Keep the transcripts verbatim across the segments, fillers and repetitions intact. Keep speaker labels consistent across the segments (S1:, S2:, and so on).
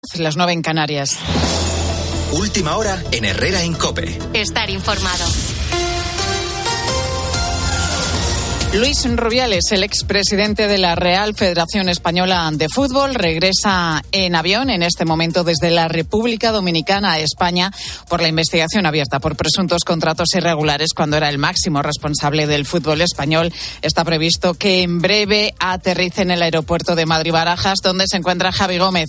S1: Las nueve en Canarias.
S2: Última hora en Herrera en COPE.
S3: Estar informado.
S1: Luis Rubiales, el expresidente de la Real Federación Española de Fútbol, regresa en avión en este momento desde la República Dominicana a España por la investigación abierta por presuntos contratos irregulares cuando era el máximo responsable del fútbol español. Está previsto que en breve aterrice en el aeropuerto de Madrid-Barajas, donde se encuentra Javi Gómez.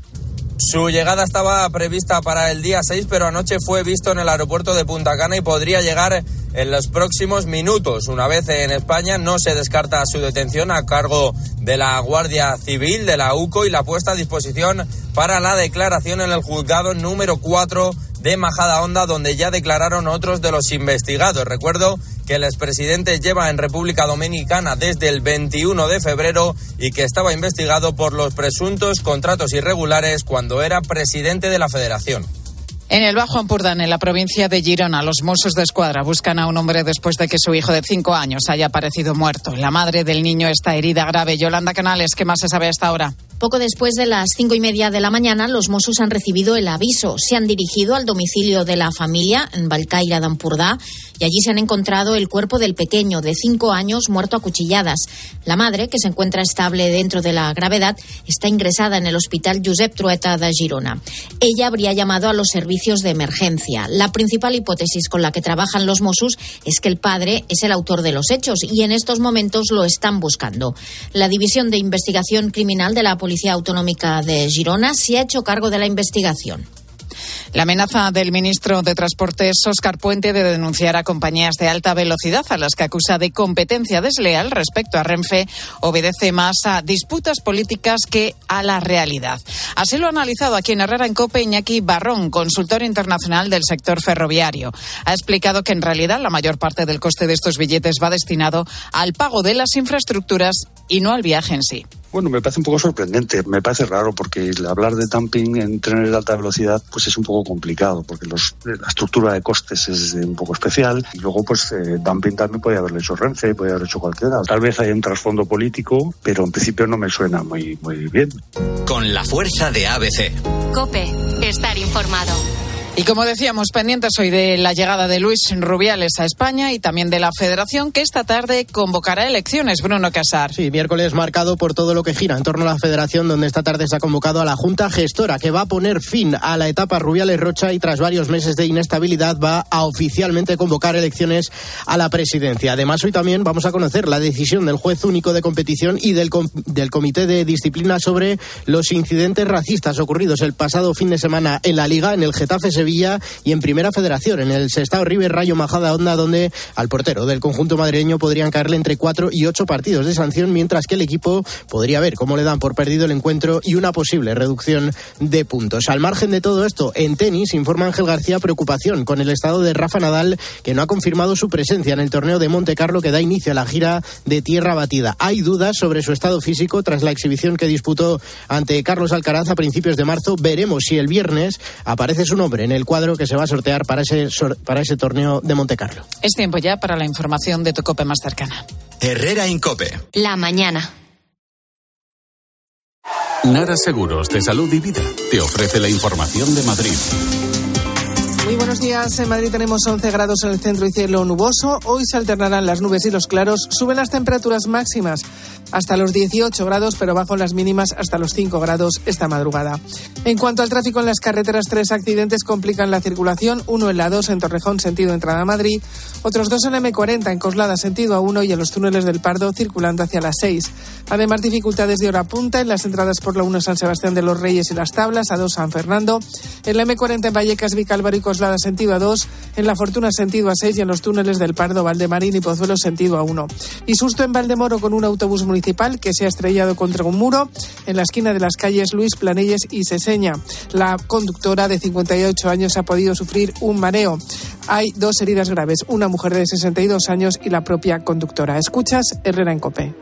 S4: Su llegada estaba prevista para el día seis, pero anoche fue visto en el aeropuerto de Punta Cana y podría llegar en los próximos minutos. Una vez en España, no se descarta su detención a cargo de la Guardia Civil, de la U C O, y la puesta a disposición para la declaración en el juzgado número cuatro de Majadahonda, donde ya declararon otros de los investigados. Recuerdo que el expresidente lleva en República Dominicana desde el veintiuno de febrero y que estaba investigado por los presuntos contratos irregulares cuando era presidente de la Federación.
S1: En el Bajo Ampurdán, en la provincia de Girona, los Mossos de Escuadra buscan a un hombre después de que su hijo de cinco años haya aparecido muerto. La madre del niño está herida grave. Yolanda Canales, ¿qué más se sabe hasta ahora?
S5: Poco después de las cinco y media de la mañana, los Mossos han recibido el aviso. Se han dirigido al domicilio de la familia, en Valcaira de Ampurdá, y allí se han encontrado el cuerpo del pequeño de cinco años muerto a cuchilladas. La madre, que se encuentra estable dentro de la gravedad, está ingresada en el Hospital Josep Trueta de Girona. Ella habría llamado a los servicios de emergencia. La principal hipótesis con la que trabajan los Mossos es que el padre es el autor de los hechos y en estos momentos lo están buscando. La División de Investigación Criminal de la Policía Autonómica de Girona se ha hecho cargo de la investigación.
S1: La amenaza del ministro de Transportes, Óscar Puente, de denunciar a compañías de alta velocidad a las que acusa de competencia desleal respecto a Renfe obedece más a disputas políticas que a la realidad. Así lo ha analizado aquí en Herrera en COPE Iñaki Barrón, consultor internacional del sector ferroviario. Ha explicado que en realidad la mayor parte del coste de estos billetes va destinado al pago de las infraestructuras y no al viaje en sí.
S6: Bueno, me parece un poco sorprendente, me parece raro porque hablar de dumping en trenes de alta velocidad pues es un poco complicado porque los, la estructura de costes es un poco especial y luego pues eh, dumping también puede haberlo hecho Renfe, puede haber hecho cualquiera. Tal vez hay un trasfondo político, pero en principio no me suena muy, muy bien.
S2: Con la fuerza de A B C.
S3: COPE, estar informado.
S1: Y como decíamos, pendientes hoy de la llegada de Luis Rubiales a España y también de la Federación, que esta tarde convocará elecciones. Bruno Casar.
S7: Sí, miércoles marcado por todo lo que gira en torno a la Federación, donde esta tarde se ha convocado a la Junta Gestora, que va a poner fin a la etapa Rubiales-Rocha y tras varios meses de inestabilidad va a oficialmente convocar elecciones a la presidencia. Además, hoy también vamos a conocer la decisión del juez único de competición y del, com- del Comité de Disciplina sobre los incidentes racistas ocurridos el pasado fin de semana en la Liga, en el Getafe Sevilla y en Primera Federación, en el Sestao River Rayo Majadahonda, donde al portero del conjunto madrileño podrían caerle entre cuatro y ocho partidos de sanción, mientras que el equipo podría ver cómo le dan por perdido el encuentro y una posible reducción de puntos. Al margen de todo esto, en tenis, informa Ángel García preocupación con el estado de Rafa Nadal, que no ha confirmado su presencia en el torneo de Monte Carlo que da inicio a la gira de tierra batida. Hay dudas sobre su estado físico tras la exhibición que disputó ante Carlos Alcaraz a principios de marzo. Veremos si el viernes aparece su nombre en el cuadro que se va a sortear para ese, para ese torneo de Monte Carlo.
S1: Es tiempo ya para la información de tu COPE más cercana.
S2: Herrera en COPE.
S3: La mañana.
S8: Nara Seguros de Salud y Vida te ofrece la información de Madrid.
S9: Muy buenos días. En Madrid tenemos once grados en el centro y cielo nuboso. Hoy se alternarán las nubes y los claros. Suben las temperaturas máximas hasta los dieciocho grados, pero bajo las mínimas hasta los cinco grados esta madrugada. En cuanto al tráfico en las carreteras, tres accidentes complican la circulación. Uno en la dos en Torrejón, sentido entrada a Madrid. Otros dos en la eme cuarenta en Coslada, sentido a uno, y en los túneles del Pardo, circulando hacia las seis. Además, dificultades de hora punta en las entradas por la uno San Sebastián de los Reyes y Las Tablas, a dos San Fernando. En la eme cuarenta en Vallecas, Vicálvaro y Coslada, sentido a dos. En La Fortuna, sentido a seis. Y en los túneles del Pardo, Valdemarín y Pozuelo, sentido a uno. Y susto en Valdemoro con un autobús municipal que se ha estrellado contra un muro en la esquina de las calles Luis Planelles y Seseña. La conductora de cincuenta y ocho años ha podido sufrir un mareo. Hay dos heridas graves, una mujer de sesenta y dos años y la propia conductora. Escuchas Herrera en COPE.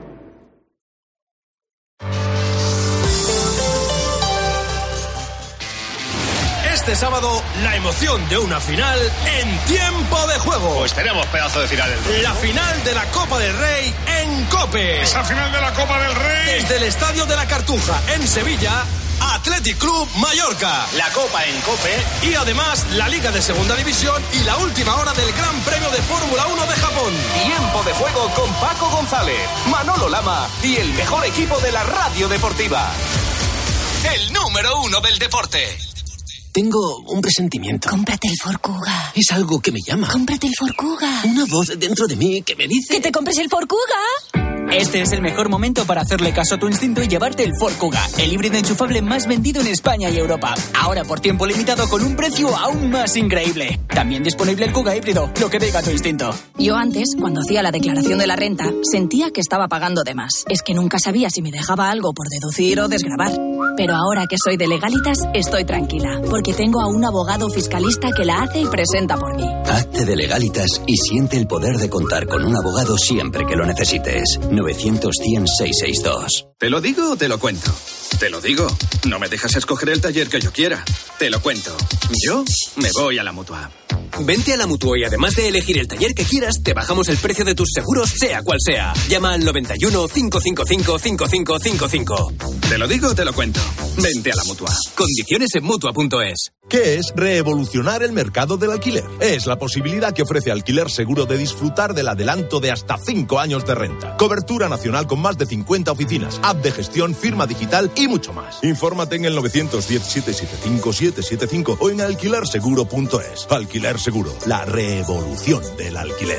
S10: Este sábado, la emoción de una final en tiempo de juego.
S11: Pues tenemos pedazo de final.
S10: La final de la Copa del Rey en COPE.
S11: Esa final de la Copa del Rey.
S10: Desde el Estadio de la Cartuja, en Sevilla, Athletic Club Mallorca, la Copa en COPE y además la Liga de Segunda División y la última hora del Gran Premio de Fórmula uno de Japón.
S11: Tiempo de juego con Paco González, Manolo Lama y el mejor equipo de la radio deportiva. El número uno del deporte.
S12: Tengo un presentimiento.
S13: Cómprate el Ford Kuga.
S12: Es algo que me llama.
S13: Cómprate el Ford Kuga.
S12: Una voz dentro de mí que me dice...
S13: ¡Que te compres el Ford Kuga!
S14: Este es el mejor momento para hacerle caso a tu instinto y llevarte el Ford Kuga, el híbrido enchufable más vendido en España y Europa. Ahora por tiempo limitado con un precio aún más increíble. También disponible el Kuga híbrido, lo que diga tu instinto.
S13: Yo antes, cuando hacía la declaración de la renta, sentía que estaba pagando de más. Es que nunca sabía si me dejaba algo por deducir o desgravar. Pero ahora que soy de Legalitas, estoy tranquila, porque tengo a un abogado fiscalista que la hace y presenta por mí.
S15: Hazte de Legalitas y siente el poder de contar con un abogado siempre que lo necesites. novecientos cien seiscientos sesenta y dos.
S16: ¿Te lo digo o te lo cuento? Te lo digo. No me dejas escoger el taller que yo quiera. Te lo cuento. Yo me voy a la Mutua.
S12: Vente a la Mutua y además de elegir el taller que quieras, te bajamos el precio de tus seguros, sea cual sea. Llama al noventa y uno, cinco cinco cinco, cinco cinco cinco cinco.
S16: ¿Te lo digo o te lo cuento? Vente a la Mutua.
S12: Condiciones en Mutua punto es.
S17: ¿Qué es revolucionar el mercado del alquiler? Es la posibilidad que ofrece Alquiler Seguro de disfrutar del adelanto de hasta cinco años de renta. Cobertura nacional con más de cincuenta oficinas, app de gestión, firma digital y mucho más. Infórmate en el novecientos diez, setecientos setenta y cinco, setecientos setenta y cinco o en alquiler seguro punto es. Alquiler Seguro, la revolución del alquiler.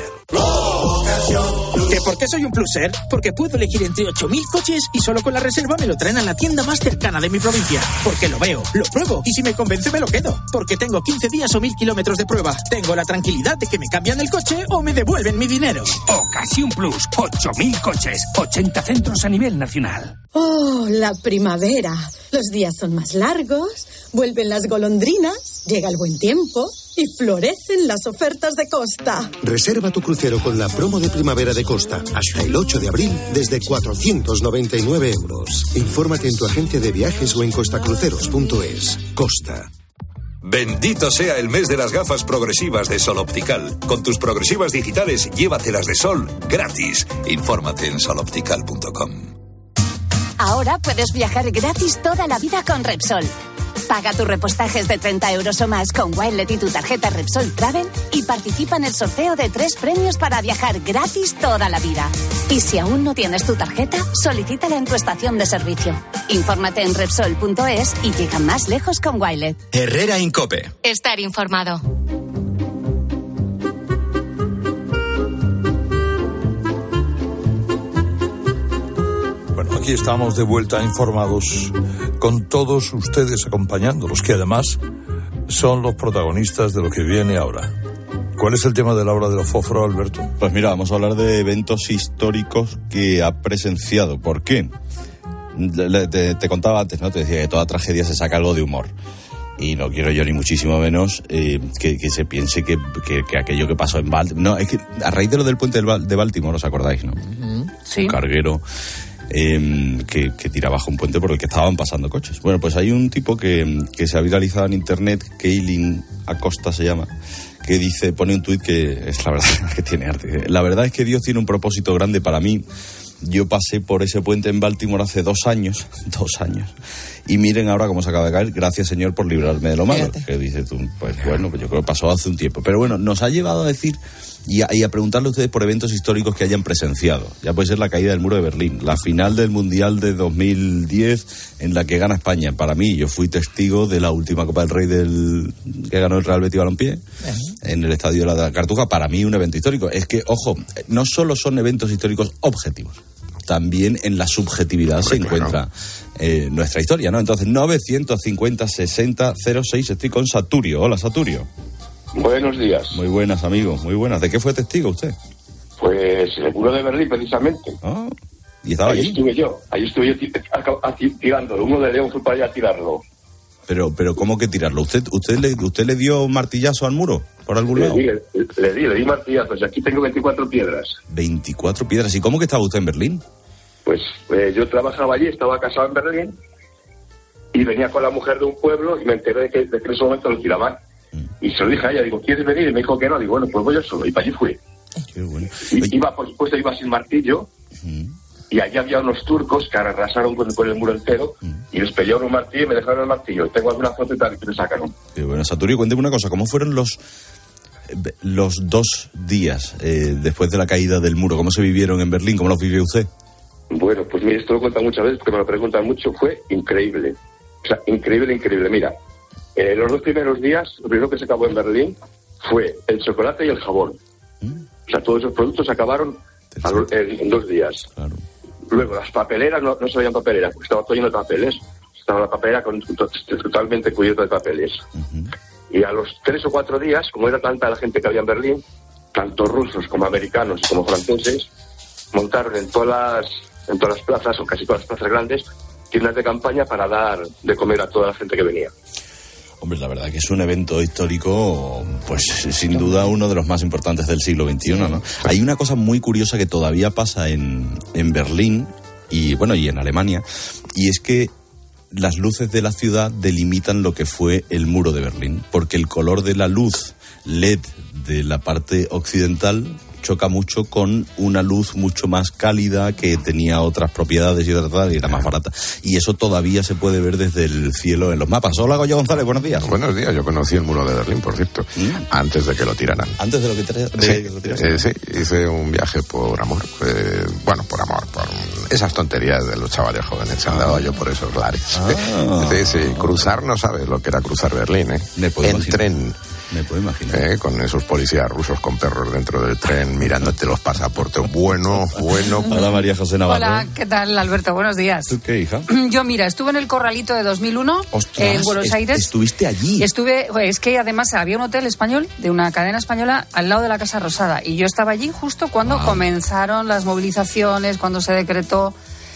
S18: ¿Que por qué soy un pluser? Porque puedo elegir entre ocho mil coches y solo con la reserva me lo traen a la tienda más cercana de mi provincia. Porque lo veo, lo pruebo y si me convence me lo quedo. Porque tengo quince días o mil kilómetros de prueba. Tengo la tranquilidad de que me cambian el coche o me devuelven mi dinero.
S19: Ocasión Plus, ocho mil coches, ochenta centros a nivel nacional.
S20: Oh, la primavera. Los días son más largos, vuelven las golondrinas, llega el buen tiempo y florecen las ofertas de Costa.
S21: Reserva tu crucero con la promo de primavera de Costa hasta el ocho de abril desde cuatrocientos noventa y nueve euros. Infórmate en tu agente de viajes o en costacruceros punto es. Costa.
S22: Bendito sea el mes de las gafas progresivas de Sol Optical. Con tus progresivas digitales, llévatelas de Sol gratis. Infórmate en sol optical punto com.
S23: Ahora puedes viajar gratis toda la vida con Repsol. Paga tus repostajes de treinta euros o más con Wilet y tu tarjeta Repsol Travel y participa en el sorteo de tres premios para viajar gratis toda la vida. Y si aún no tienes tu tarjeta, solicítala en tu estación de servicio. Infórmate en Repsol punto es y llega más lejos con Wilet.
S2: Herrera en COPE.
S3: Estar informado.
S24: Aquí estamos de vuelta informados con todos ustedes acompañándolos, que además son los protagonistas de lo que viene ahora. ¿Cuál es el tema de la hora de los fósforos, Alberto?
S25: Pues mira, vamos a hablar de eventos históricos que ha presenciado. ¿Por qué? Te, te contaba antes, ¿no? Te decía que toda tragedia se saca algo de humor. Y no quiero yo ni muchísimo menos eh, que, que se piense que, que, que aquello que pasó en Baltimore... No, es que a raíz de lo del puente de Baltimore, ¿os acordáis, no?
S1: Uh-huh. Sí.
S25: Un carguero... Eh, que, que tira bajo un puente por el que estaban pasando coches. Bueno, pues hay un tipo que, que se ha viralizado en internet, Keilin Acosta se llama, que dice, pone un tuit que es la verdad que tiene arte. La verdad es que Dios tiene un propósito grande para mí. Yo pasé por ese puente en Baltimore hace dos años, dos años, y miren ahora cómo se acaba de caer. Gracias, Señor, por librarme de lo malo. Fíjate. Que dice tú, pues bueno, pues yo creo que pasó hace un tiempo. Pero bueno, nos ha llevado a decir y a, y a preguntarle a ustedes por eventos históricos que hayan presenciado. Ya puede ser la caída del muro de Berlín, la final del Mundial de dos mil diez en la que gana España. Para mí, yo fui testigo de la última Copa del Rey del que ganó el Real Betis Balompié uh-huh. en el Estadio de la Cartuja. Para mí, un evento histórico. Es que, ojo, no solo son eventos históricos objetivos, también en la subjetividad Hombre, se encuentra claro. eh, nuestra historia, ¿no? Entonces, novecientos cincuenta, sesenta, cero seis, estoy con Saturio. Hola, Saturio.
S26: Buenos días.
S25: Muy buenas, amigos, muy buenas. ¿De qué fue testigo usted?
S26: Pues el muro de Berlín, precisamente.
S25: Ah, ¿y estaba
S26: ahí? Ahí estuve yo, ahí estuve yo tirándolo. Uno de León fue para allá a tirarlo.
S25: Pero, pero ¿cómo que tirarlo? ¿Usted usted le usted le dio un martillazo al muro por algún
S26: le
S25: lado?
S26: Di, le, le di, le di martillazos. Aquí tengo veinticuatro piedras.
S25: veinticuatro piedras. ¿Y cómo que estaba usted en Berlín?
S26: Pues eh, yo trabajaba allí, estaba casado en Berlín y venía con la mujer de un pueblo y me enteré de que, de que en ese momento lo tiraban. Mm. Y se lo dije a ella, digo, ¿quieres venir? Y me dijo que no. Digo, bueno, pues voy yo solo. Y para allí fui.
S25: Qué bueno.
S26: Y, iba, por supuesto, iba sin martillo.
S25: Mm.
S26: y allí había unos turcos que arrasaron con, con el muro entero y les pelearon un martillo y me dejaron el martillo. Tengo alguna foto y tal que me sacaron.
S25: Sí, bueno, Saturio, cuénteme una cosa, ¿cómo fueron los los dos días eh, después de la caída del muro? ¿Cómo se vivieron en Berlín? ¿Cómo los vivió usted?
S26: Bueno, pues mire, esto lo cuento muchas veces porque me lo preguntan mucho. Fue increíble. O sea, increíble, increíble. Mira, eh, los dos primeros días, lo primero que se acabó en Berlín fue el chocolate y el jabón. ¿Mm? O sea, todos esos productos se acabaron a, en, en dos días. Claro. Luego, las papeleras no, no se veían papeleras, porque estaba todo lleno de papeles. Estaba la papelera con, totalmente cubierta de papeles. Uh-huh. Y a los tres o cuatro días, como era tanta la gente que había en Berlín, tanto rusos como americanos como franceses, montaron en todas las, en todas las plazas, o casi todas las plazas grandes, tiendas de campaña para dar de comer a toda la gente que venía.
S25: Hombre, la verdad que es un evento histórico, pues sin duda uno de los más importantes del siglo veintiuno, ¿no? Hay una cosa muy curiosa que todavía pasa en, en Berlín y, bueno, y en Alemania, y es que las luces de la ciudad delimitan lo que fue el muro de Berlín, porque el color de la luz L E D de la parte occidental choca mucho con una luz mucho más cálida que tenía otras propiedades y otras y era más barata. Y eso todavía se puede ver desde el cielo en los mapas. Hola, Goyo González, buenos días.
S4: Buenos días, yo conocí el muro de Berlín, por cierto, ¿Mm? antes de que lo tiraran.
S25: ¿Antes de lo que, tra- de
S4: sí,
S25: que lo tiraran?
S4: Eh, sí, hice un viaje por amor. Eh, bueno, por amor, por esas tonterías de los chavales jóvenes. Andaba ah. yo por esos lares. Ah. Sí, sí, cruzar, no sabes lo que era cruzar Berlín, ¿eh?
S25: Me puedo
S4: en
S25: imaginar.
S4: tren.
S25: Me puedo imaginar.
S4: Eh, con esos policías rusos con perros dentro del tren mirándote los pasaportes. Bueno, bueno.
S25: Hola, María José Navarro.
S5: Hola, ¿qué tal, Alberto? Buenos días.
S25: ¿Tú qué, hija?
S5: Yo, mira, estuve en el Corralito de dos mil uno.
S25: Ostras,
S5: en Buenos
S25: est-
S5: Aires.
S25: ¿Estuviste allí?
S5: Estuve, es que además había un hotel español de una cadena española al lado de la Casa Rosada y yo estaba allí justo cuando wow. comenzaron las movilizaciones, cuando se decretó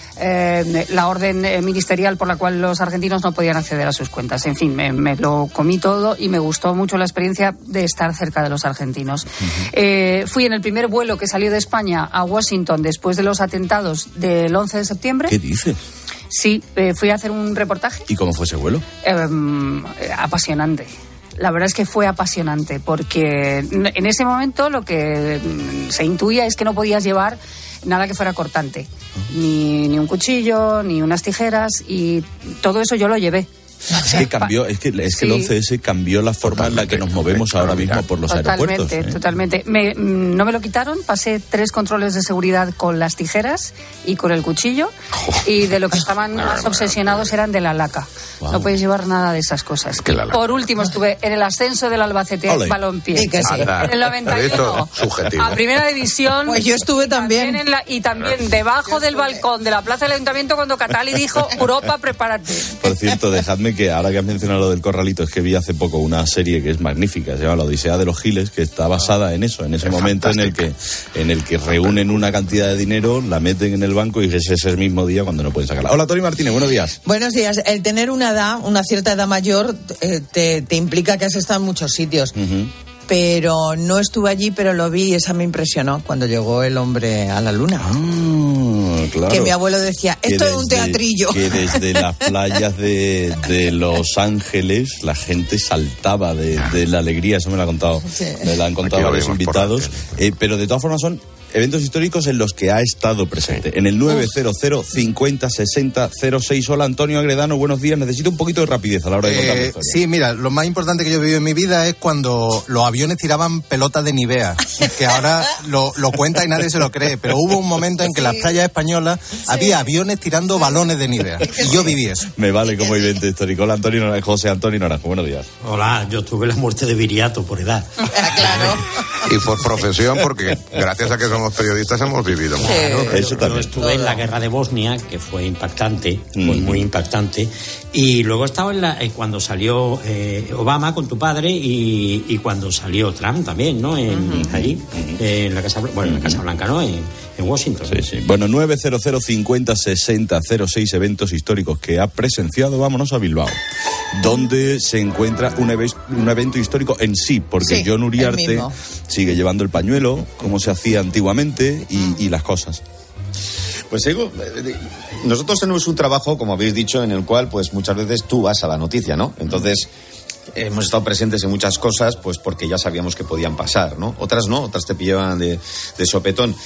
S5: Eh, la orden eh, ministerial por la cual los argentinos no podían acceder a sus cuentas. En fin, me, me lo comí todo y me gustó mucho la experiencia de estar cerca de los argentinos. Uh-huh. Eh, fui en el primer vuelo que salió de España a Washington después de los atentados del once de septiembre.
S25: ¿Qué dices?
S5: Sí, eh, fui a hacer un reportaje.
S25: ¿Y cómo fue ese vuelo?
S5: Eh, apasionante. La verdad es que fue apasionante porque en ese momento lo que se intuía es que no podías llevar nada que fuera cortante, ni, ni un cuchillo, ni unas tijeras, y todo eso yo lo llevé.
S25: Es que cambió, es que, es que sí. el once ese cambió la forma totalmente, en la que nos movemos ahora mismo por los
S5: totalmente,
S25: aeropuertos. ¿eh?
S5: Totalmente, me, no me lo quitaron, pasé tres controles de seguridad con las tijeras y con el cuchillo, y de lo que estaban más obsesionados eran de la laca. Wow. No puedes llevar nada de esas cosas. Por último, estuve en el ascenso del Albacete
S25: Olé.
S5: Balompié.
S4: Sí, que sí.
S5: En el noventa y uno, a primera división.
S1: Pues yo estuve también.
S5: también en la, y también debajo del balcón de la plaza del Ayuntamiento cuando Catali dijo, Europa, prepárate.
S25: Por cierto, dejadme que ahora que has mencionado lo del Corralito, es que vi hace poco una serie que es magnífica, se llama La Odisea de los Giles, que está basada en eso, en ese es momento en el que en el que reúnen una cantidad de dinero, la meten en el banco y es ese mismo día cuando no pueden sacarla. Hola, Tony Martínez, buenos días.
S6: Buenos días. El tener una edad, una cierta edad mayor, eh, te, te implica que has estado en muchos sitios. Uh-huh. Pero no estuve allí, pero lo vi y esa me impresionó cuando llegó el hombre a la luna.
S25: Ah, claro.
S6: Que mi abuelo decía, esto es un teatrillo.
S25: Que desde las playas de, de Los Ángeles la gente saltaba de, de la alegría, eso me lo han contado, sí. me lo han contado varios invitados. Eh, pero de todas formas son eventos históricos en los que ha estado presente. Sí. En el nueve cero cero cincuenta sesenta cero seis. Hola, Antonio Agredano, buenos días. Necesito un poquito de rapidez a la hora de contar la historia.
S7: Sí, mira, lo más importante que yo he vivido en mi vida es cuando los aviones tiraban pelotas de Nivea, que ahora lo, lo cuenta y nadie se lo cree, pero hubo un momento en que en las playas españolas sí. había aviones tirando balones de Nivea, y yo viví eso.
S25: Me vale como evento histórico. Hola, Antonio Naranjo, José Antonio Naranjo, buenos días.
S8: Hola, yo tuve la muerte de Viriato por edad.
S6: Claro.
S4: Y por profesión, porque gracias a que somos periodistas hemos vivido mucho.
S8: Claro, eso yo, yo estuve en la guerra de Bosnia, que fue impactante, mm. fue muy impactante, y luego he estado en la, eh, cuando salió eh, Obama con tu padre y, y cuando salió Trump también, ¿no? En, uh-huh. Allí, uh-huh. eh, en la Casa, bueno, en la Casa Blanca, ¿no? En, en Washington.
S25: Sí, sí. Bueno, nueve cero cero cincuenta sesenta cero seis eventos históricos que ha presenciado. Vámonos a Bilbao, donde se encuentra un, ev- un evento histórico en sí, porque sí, Jon Uriarte sigue llevando el pañuelo, como se hacía antiguamente, y, y las cosas.
S9: Pues digo, nosotros tenemos un trabajo, como habéis dicho, en el cual pues muchas veces tú vas a la noticia, ¿no? Entonces hemos estado presentes en muchas cosas pues porque ya sabíamos que podían pasar, ¿no? Otras no, otras te pillaban de, de sopetón.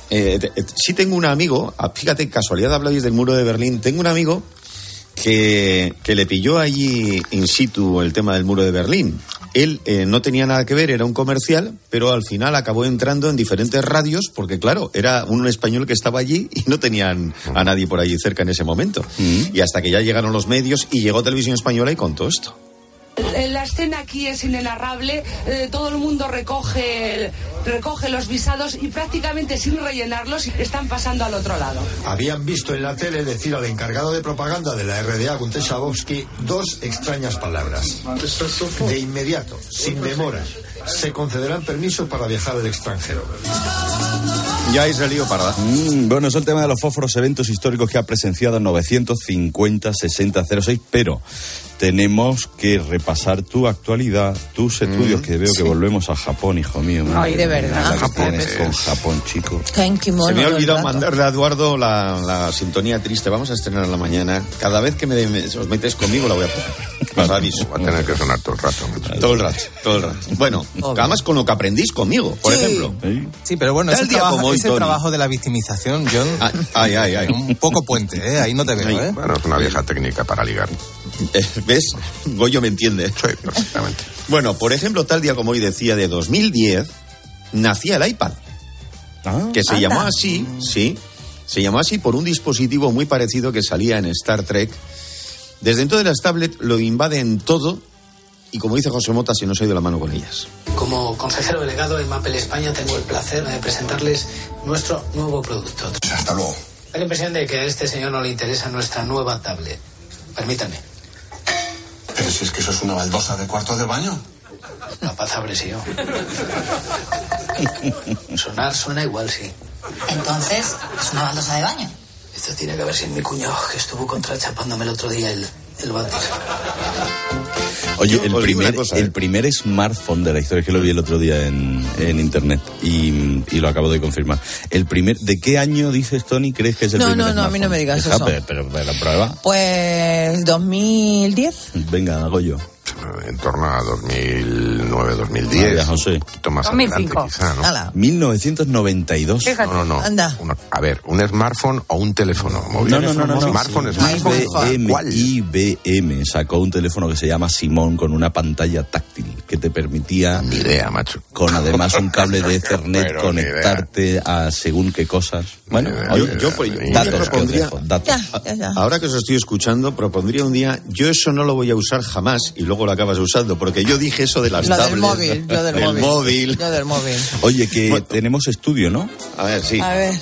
S9: eh, eh, sí tengo un amigo, fíjate, casualidad habláis del muro de Berlín, tengo un amigo que, que le pilló allí in situ el tema del muro de Berlín. Él eh, no tenía nada que ver, era un comercial, pero al final acabó entrando en diferentes radios, porque claro, era un español que estaba allí y no tenían a nadie por allí cerca en ese momento. Mm. Y hasta que ya llegaron los medios y llegó Televisión Española y contó esto.
S10: La escena aquí es inenarrable, eh, todo el mundo recoge, recoge los visados y prácticamente sin rellenarlos están pasando al otro lado.
S11: Habían visto en la tele decir al encargado de propaganda de la R D A, Gunter Schabowski, dos extrañas palabras. De inmediato, sin demora, se concederán permisos para viajar al extranjero.
S9: Ya hay lío para...
S25: Mm, bueno, es el tema de los fósforos, eventos históricos que ha presenciado en novecientos cincuenta sesenta cero seis, pero tenemos que repasar tu actualidad, tus estudios, mm, que veo sí. que volvemos a Japón, hijo mío.
S6: Ay, de verdad.
S25: Japón es con Japón, chico.
S9: Se me ha olvidado mandarle a Eduardo la, la sintonía triste. Vamos a estrenarla mañana. Cada vez que me, me os metes conmigo la voy a poner. Os aviso.
S4: Va a tener que sonar todo el rato.
S9: Todo el rato, todo el rato. Bueno, obvio. Además con lo que aprendís conmigo, por
S7: sí.
S9: ejemplo.
S7: Sí, pero bueno, ese, trabajo, ese trabajo de la victimización, John,
S9: ay, ay, ay.
S7: un poco puente, ¿eh? Ahí no te veo, ¿eh?
S4: Bueno, es una vieja técnica para ligar.
S9: ¿Ves? Goyo me entiende.
S4: Sí, perfectamente.
S9: Bueno, por ejemplo, tal día como hoy decía, de dos mil diez, nacía el iPad. Ah, que se anda. llamó así, sí, se llamó así por un dispositivo muy parecido que salía en Star Trek. Desde entonces las tablets lo invaden todo y, como dice José Mota, se nos ha ido la mano con ellas.
S13: Como consejero delegado en Apple España tengo el placer de presentarles nuestro nuevo producto.
S11: Hasta luego.
S13: Da la impresión de que a este señor no le interesa nuestra nueva tablet. Permítame.
S11: Pero si es que eso es una baldosa de cuarto de baño.
S13: Capaz habré sido. Sonar suena igual, sí.
S14: Entonces, ¿es una baldosa de baño?
S13: Esto tiene que haber sido mi cuñado, que estuvo contrachapándome el otro día el, el váter.
S25: Oye, el primer, cosa, ¿eh? el primer smartphone de la historia, que lo vi el otro día en, en internet y, y lo acabo de confirmar. El primer, ¿de qué año dices, Tony, crees que es el
S6: no,
S25: primer
S6: no,
S25: smartphone?
S6: No, a mí no me digas
S25: Deja,
S6: eso.
S25: Pero, pero, pero la prueba.
S6: Pues dos mil diez.
S25: Venga, hago yo.
S4: En torno a dos mil nueve, dos mil diez.
S25: Vaya, José.
S4: Un poquito más
S6: dos mil cinco.
S4: adelante, quizá, ¿no?
S6: Ala.
S25: mil novecientos noventa y dos.
S6: Fíjate.
S4: No, no, no.
S6: Anda.
S4: Una, a ver, ¿un smartphone o un teléfono móvil?
S25: No, no, no, no, no.
S4: Smartphone,
S25: Sí.
S4: smartphone.
S25: I B M,
S4: ¿Cuál?
S25: I B M sacó un teléfono que se llama Simón con una pantalla táctil que te permitía...
S4: Ni idea, macho.
S25: Con además un cable de Ethernet
S4: Pero
S25: conectarte a según qué cosas. Bueno,
S9: yo,
S25: oye,
S9: yo, pues, yo
S25: datos,
S9: propondría,
S25: dejo, datos.
S6: Ya, ya, ya.
S9: Ahora que os estoy escuchando, propondría un día, yo eso no lo voy a usar jamás, y luego lo acabas usando, porque yo dije eso de las
S6: Lo
S9: tablets.
S6: del móvil, lo del,
S9: del
S6: móvil.
S9: móvil.
S6: Lo del móvil.
S25: Oye, que
S9: Bueno.
S25: tenemos estudio, ¿no?
S9: A ver, sí.
S6: A ver.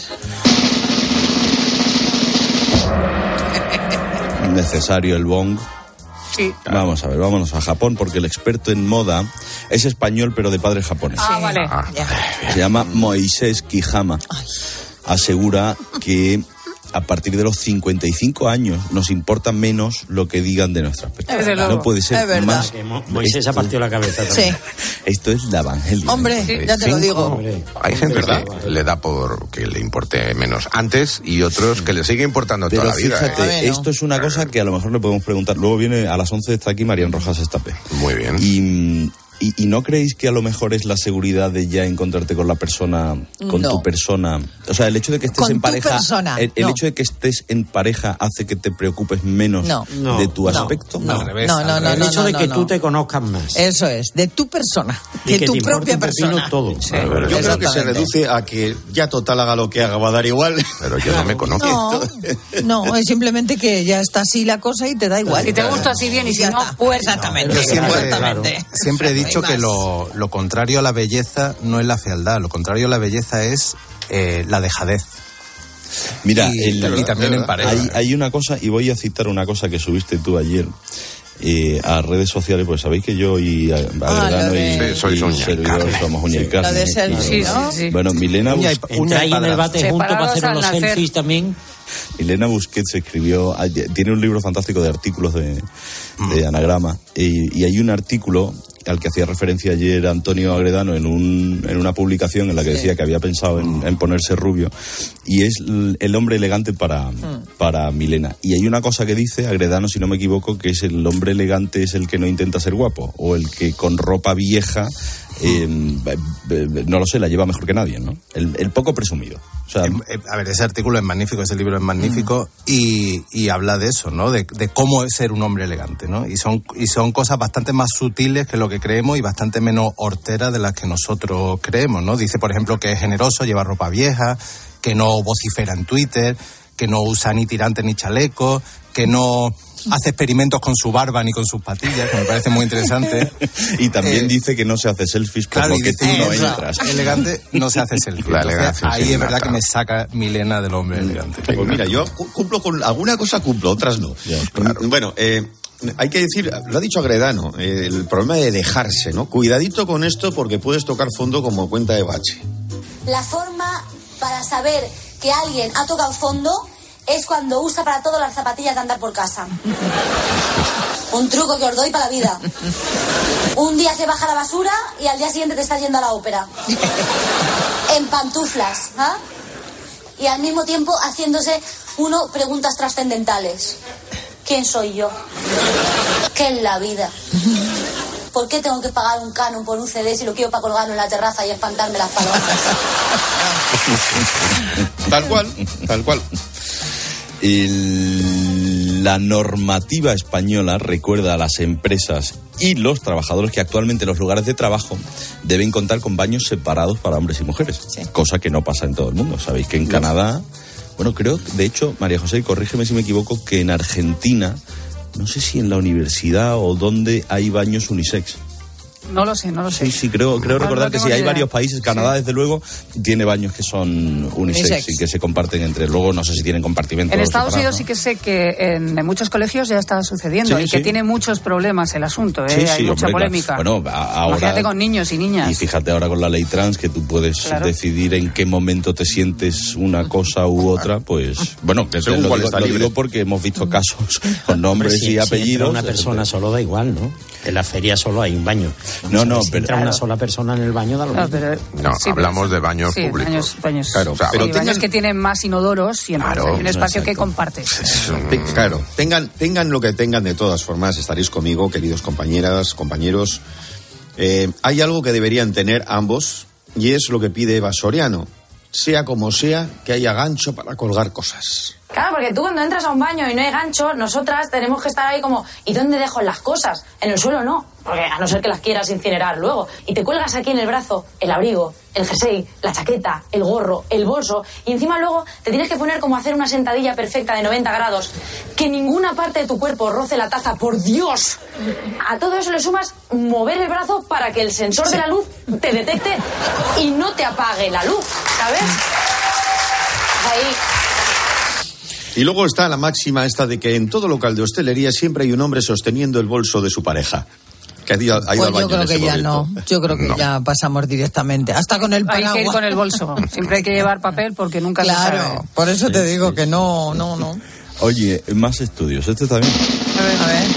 S25: Necesario el bong.
S6: Sí.
S25: Vamos a ver, vámonos a Japón, porque el experto en moda es español, pero de padre japonés.
S6: Ah, vale.
S4: Ah,
S6: Ya.
S25: Se llama Moisés Kijama. Asegura que a partir de los cincuenta y cinco años nos importa menos lo que digan de nuestro aspecto.
S6: Es verdad.
S25: No puede ser
S6: Es verdad.
S25: más.
S8: Que Mo- Moisés ha partido la cabeza también.
S6: Sí.
S25: Esto es la evangelio.
S6: Hombre, ya te lo digo.
S8: Hombre.
S4: Hay gente
S9: ¿Verdad?
S4: que le da por que le importe menos antes y otros que le sigue importando
S25: Pero
S4: toda la vida.
S25: fíjate,
S4: ¿eh?
S6: Bueno.
S25: esto es una cosa que a lo mejor le podemos preguntar. Luego viene a las once, está aquí Marian Rojas Estape.
S4: Muy bien.
S25: Y, y, y no creéis que a lo mejor es la seguridad de ya encontrarte con la persona, con
S6: No.
S25: tu persona? O sea, el hecho de que estés
S6: Con
S25: en
S6: tu
S25: pareja,
S6: persona,
S25: el, el
S6: no.
S25: hecho de que estés en pareja hace que te preocupes menos
S6: No.
S8: No.
S25: de tu
S6: No.
S25: aspecto.
S6: No.
S7: Al revés,
S6: No,
S7: al
S6: no, no,
S7: revés.
S8: El hecho de
S6: no,
S8: que
S6: no.
S8: tú te conozcas más.
S6: Eso es, de tu persona,
S8: Y
S6: de
S8: que
S6: tu
S8: te importe
S6: propia
S8: un pepino
S6: persona.
S8: todo.
S6: Sí,
S4: Yo creo
S9: Yo creo que se
S6: exactamente.
S9: reduce a que ya total haga lo que haga, va a dar igual.
S4: Pero yo no me conozco.
S6: No, no, es simplemente que ya está así la cosa y te da igual.
S5: Si te gusta así bien y si
S6: ya
S5: no,
S6: está.
S5: pues no.
S6: Exactamente.
S7: Yo siempre,
S6: exactamente.
S7: siempre he dicho
S6: No hay
S7: que
S6: más.
S7: lo, lo contrario a la belleza no es la fealdad, lo contrario a la belleza es eh, la dejadez.
S25: Mira,
S7: Y-
S25: el-
S7: y también en pareja.
S25: Hay, hay una cosa, y voy a citar una cosa que subiste tú ayer eh, a redes sociales, pues sabéis que yo y a- Agredano
S6: lo de-
S25: y,
S4: Sí, sois
S25: y
S4: uña y
S25: servidor
S4: carne.
S25: somos uña y
S6: Lo
S25: carne.
S6: de selfie,
S25: Y-
S6: ¿no?
S5: Sí, sí.
S25: Bueno, Milena,
S7: Uña y-
S25: Bus-
S7: uña
S8: Entráis en el
S7: padrastro.
S8: bate juntos para
S5: Separados
S8: hacer
S5: al
S8: los
S5: nacer.
S8: selfies también.
S25: Milena Busquets escribió, tiene un libro fantástico de artículos de, de anagrama, y, y hay un artículo al que hacía referencia ayer Antonio Agredano en, un, en una publicación en la que decía que había pensado en, en ponerse rubio, y es l- el hombre elegante para, para Milena. Y hay una cosa que dice Agredano, si no me equivoco, que es el hombre elegante es el que no intenta ser guapo, o el que con ropa vieja, eh, no lo sé, la lleva mejor que nadie, ¿no? El, el poco presumido. O sea,
S7: eh, eh, a ver, ese artículo es magnífico, ese libro es magnífico mm. y, y habla de eso, ¿no? De, de cómo es ser un hombre elegante, ¿no? Y son, y son cosas bastante más sutiles que lo que creemos y bastante menos horteras de las que nosotros creemos, ¿no? Dice, por ejemplo, que es generoso, lleva ropa vieja, que no vocifera en Twitter, que no usa ni tirantes ni chalecos, que no hace experimentos con su barba ni con sus patillas, que me parece muy interesante.
S25: Y también eh, dice que no se hace selfies, por
S7: claro,
S25: lo que tú no entras.
S7: Elegante no se hace selfies. La elegancia, ahí es verdad que me saca Milena del hombre elegante.
S9: Pues mira, yo cumplo con alguna cosa, cumplo, otras no. Ya, claro. Bueno, eh, hay que decir, lo ha dicho Agredano, eh, el problema de dejarse, ¿no? Cuidadito con esto porque puedes tocar fondo como cuenta de bache.
S12: La forma para saber que alguien ha tocado fondo es cuando usa para todo las zapatillas de andar por casa. Un truco que os doy para la vida. Un día se baja la basura y al día siguiente te estás yendo a la ópera. En pantuflas, ¿ah? Y al mismo tiempo haciéndose uno preguntas trascendentales. ¿Quién soy yo? ¿Qué es la vida? ¿Por qué tengo que pagar un canon por un C D si lo quiero para colgarlo en la terraza y espantarme las palomas?
S9: Tal cual, tal cual.
S25: El, la normativa española recuerda a las empresas y los trabajadores que actualmente los lugares de trabajo deben contar con baños separados para hombres y mujeres, sí. Cosa que no pasa en todo el mundo. Sabéis que en Canadá, bueno, creo, de hecho, María José, corrígeme si me equivoco, que en Argentina, no sé si en la universidad o dónde hay baños unisex.
S5: No lo sé, no lo sé.
S25: Sí, sí, creo, creo no, recordar no que sí, hay idea. Varios países. Canadá, sí. Desde luego, tiene baños que son unisex, unisex y que se comparten entre... Luego, no sé si tienen compartiimientos.
S5: En Estados
S25: separados,
S5: Unidos
S25: ¿no?
S5: sí que sé que en muchos colegios ya está sucediendo sí, y que sí. Tiene muchos problemas el asunto, ¿eh?
S25: Sí, sí,
S5: hay mucha
S25: hombre,
S5: polémica.
S25: Claro. Bueno, ahora...
S5: Imagínate con niños y niñas.
S25: Y fíjate ahora con la ley trans que tú puedes claro. decidir en qué momento te sientes una cosa u otra, pues... Bueno, que según lo, cuál digo, está lo digo porque hemos visto casos con nombres hombre, sí, y apellidos.
S8: Si una persona solo da igual, ¿no? En la feria solo hay un baño.
S25: No, no,
S8: si
S25: pero...
S8: entra una sola persona en el baño, da lo mismo.
S25: No, pero, no sí, hablamos de baños
S5: sí,
S25: públicos.
S5: Baños, baños,
S25: claro,
S5: o sea,
S25: pero
S5: hay tengan... baños que tienen más inodoros y entonces claro, hay un espacio exacto. que compartes.
S9: Claro, tengan, tengan lo que tengan, de todas formas, estaréis conmigo, queridos compañeras, compañeros. Eh, hay algo que deberían tener ambos y es lo que pide Eva Soriano. Sea como sea, que haya gancho para colgar cosas.
S15: Claro, porque tú cuando entras a un baño y no hay gancho, nosotras tenemos que estar ahí como, ¿y dónde dejo las cosas? En el suelo no, porque a no ser que las quieras incinerar luego. Y te cuelgas aquí en el brazo el abrigo, el jersey, la chaqueta, el gorro, el bolso, y encima luego te tienes que poner como hacer una sentadilla perfecta de noventa grados, que ninguna parte de tu cuerpo roce la taza, ¡por Dios! A todo eso le sumas mover el brazo para que el sensor sí. de la luz te detecte y no te apague la luz, ¿sabes? Ahí...
S9: Y luego está la máxima esta de que en todo local de hostelería siempre hay un hombre sosteniendo el bolso de su pareja. Que ha ido, ha ido
S6: pues
S9: al baño
S6: yo creo
S9: en
S6: que
S9: ese
S6: ya
S9: momento.
S6: no. Yo creo que no. Ya pasamos directamente. Hasta con el paraguas.
S5: Hay que ir con el bolso. Siempre hay que llevar papel porque nunca
S6: claro,
S5: se
S6: sabe.
S5: Claro,
S6: por eso te digo que no, no, no.
S25: Oye, más estudios. Este también.
S6: A ver, a ver.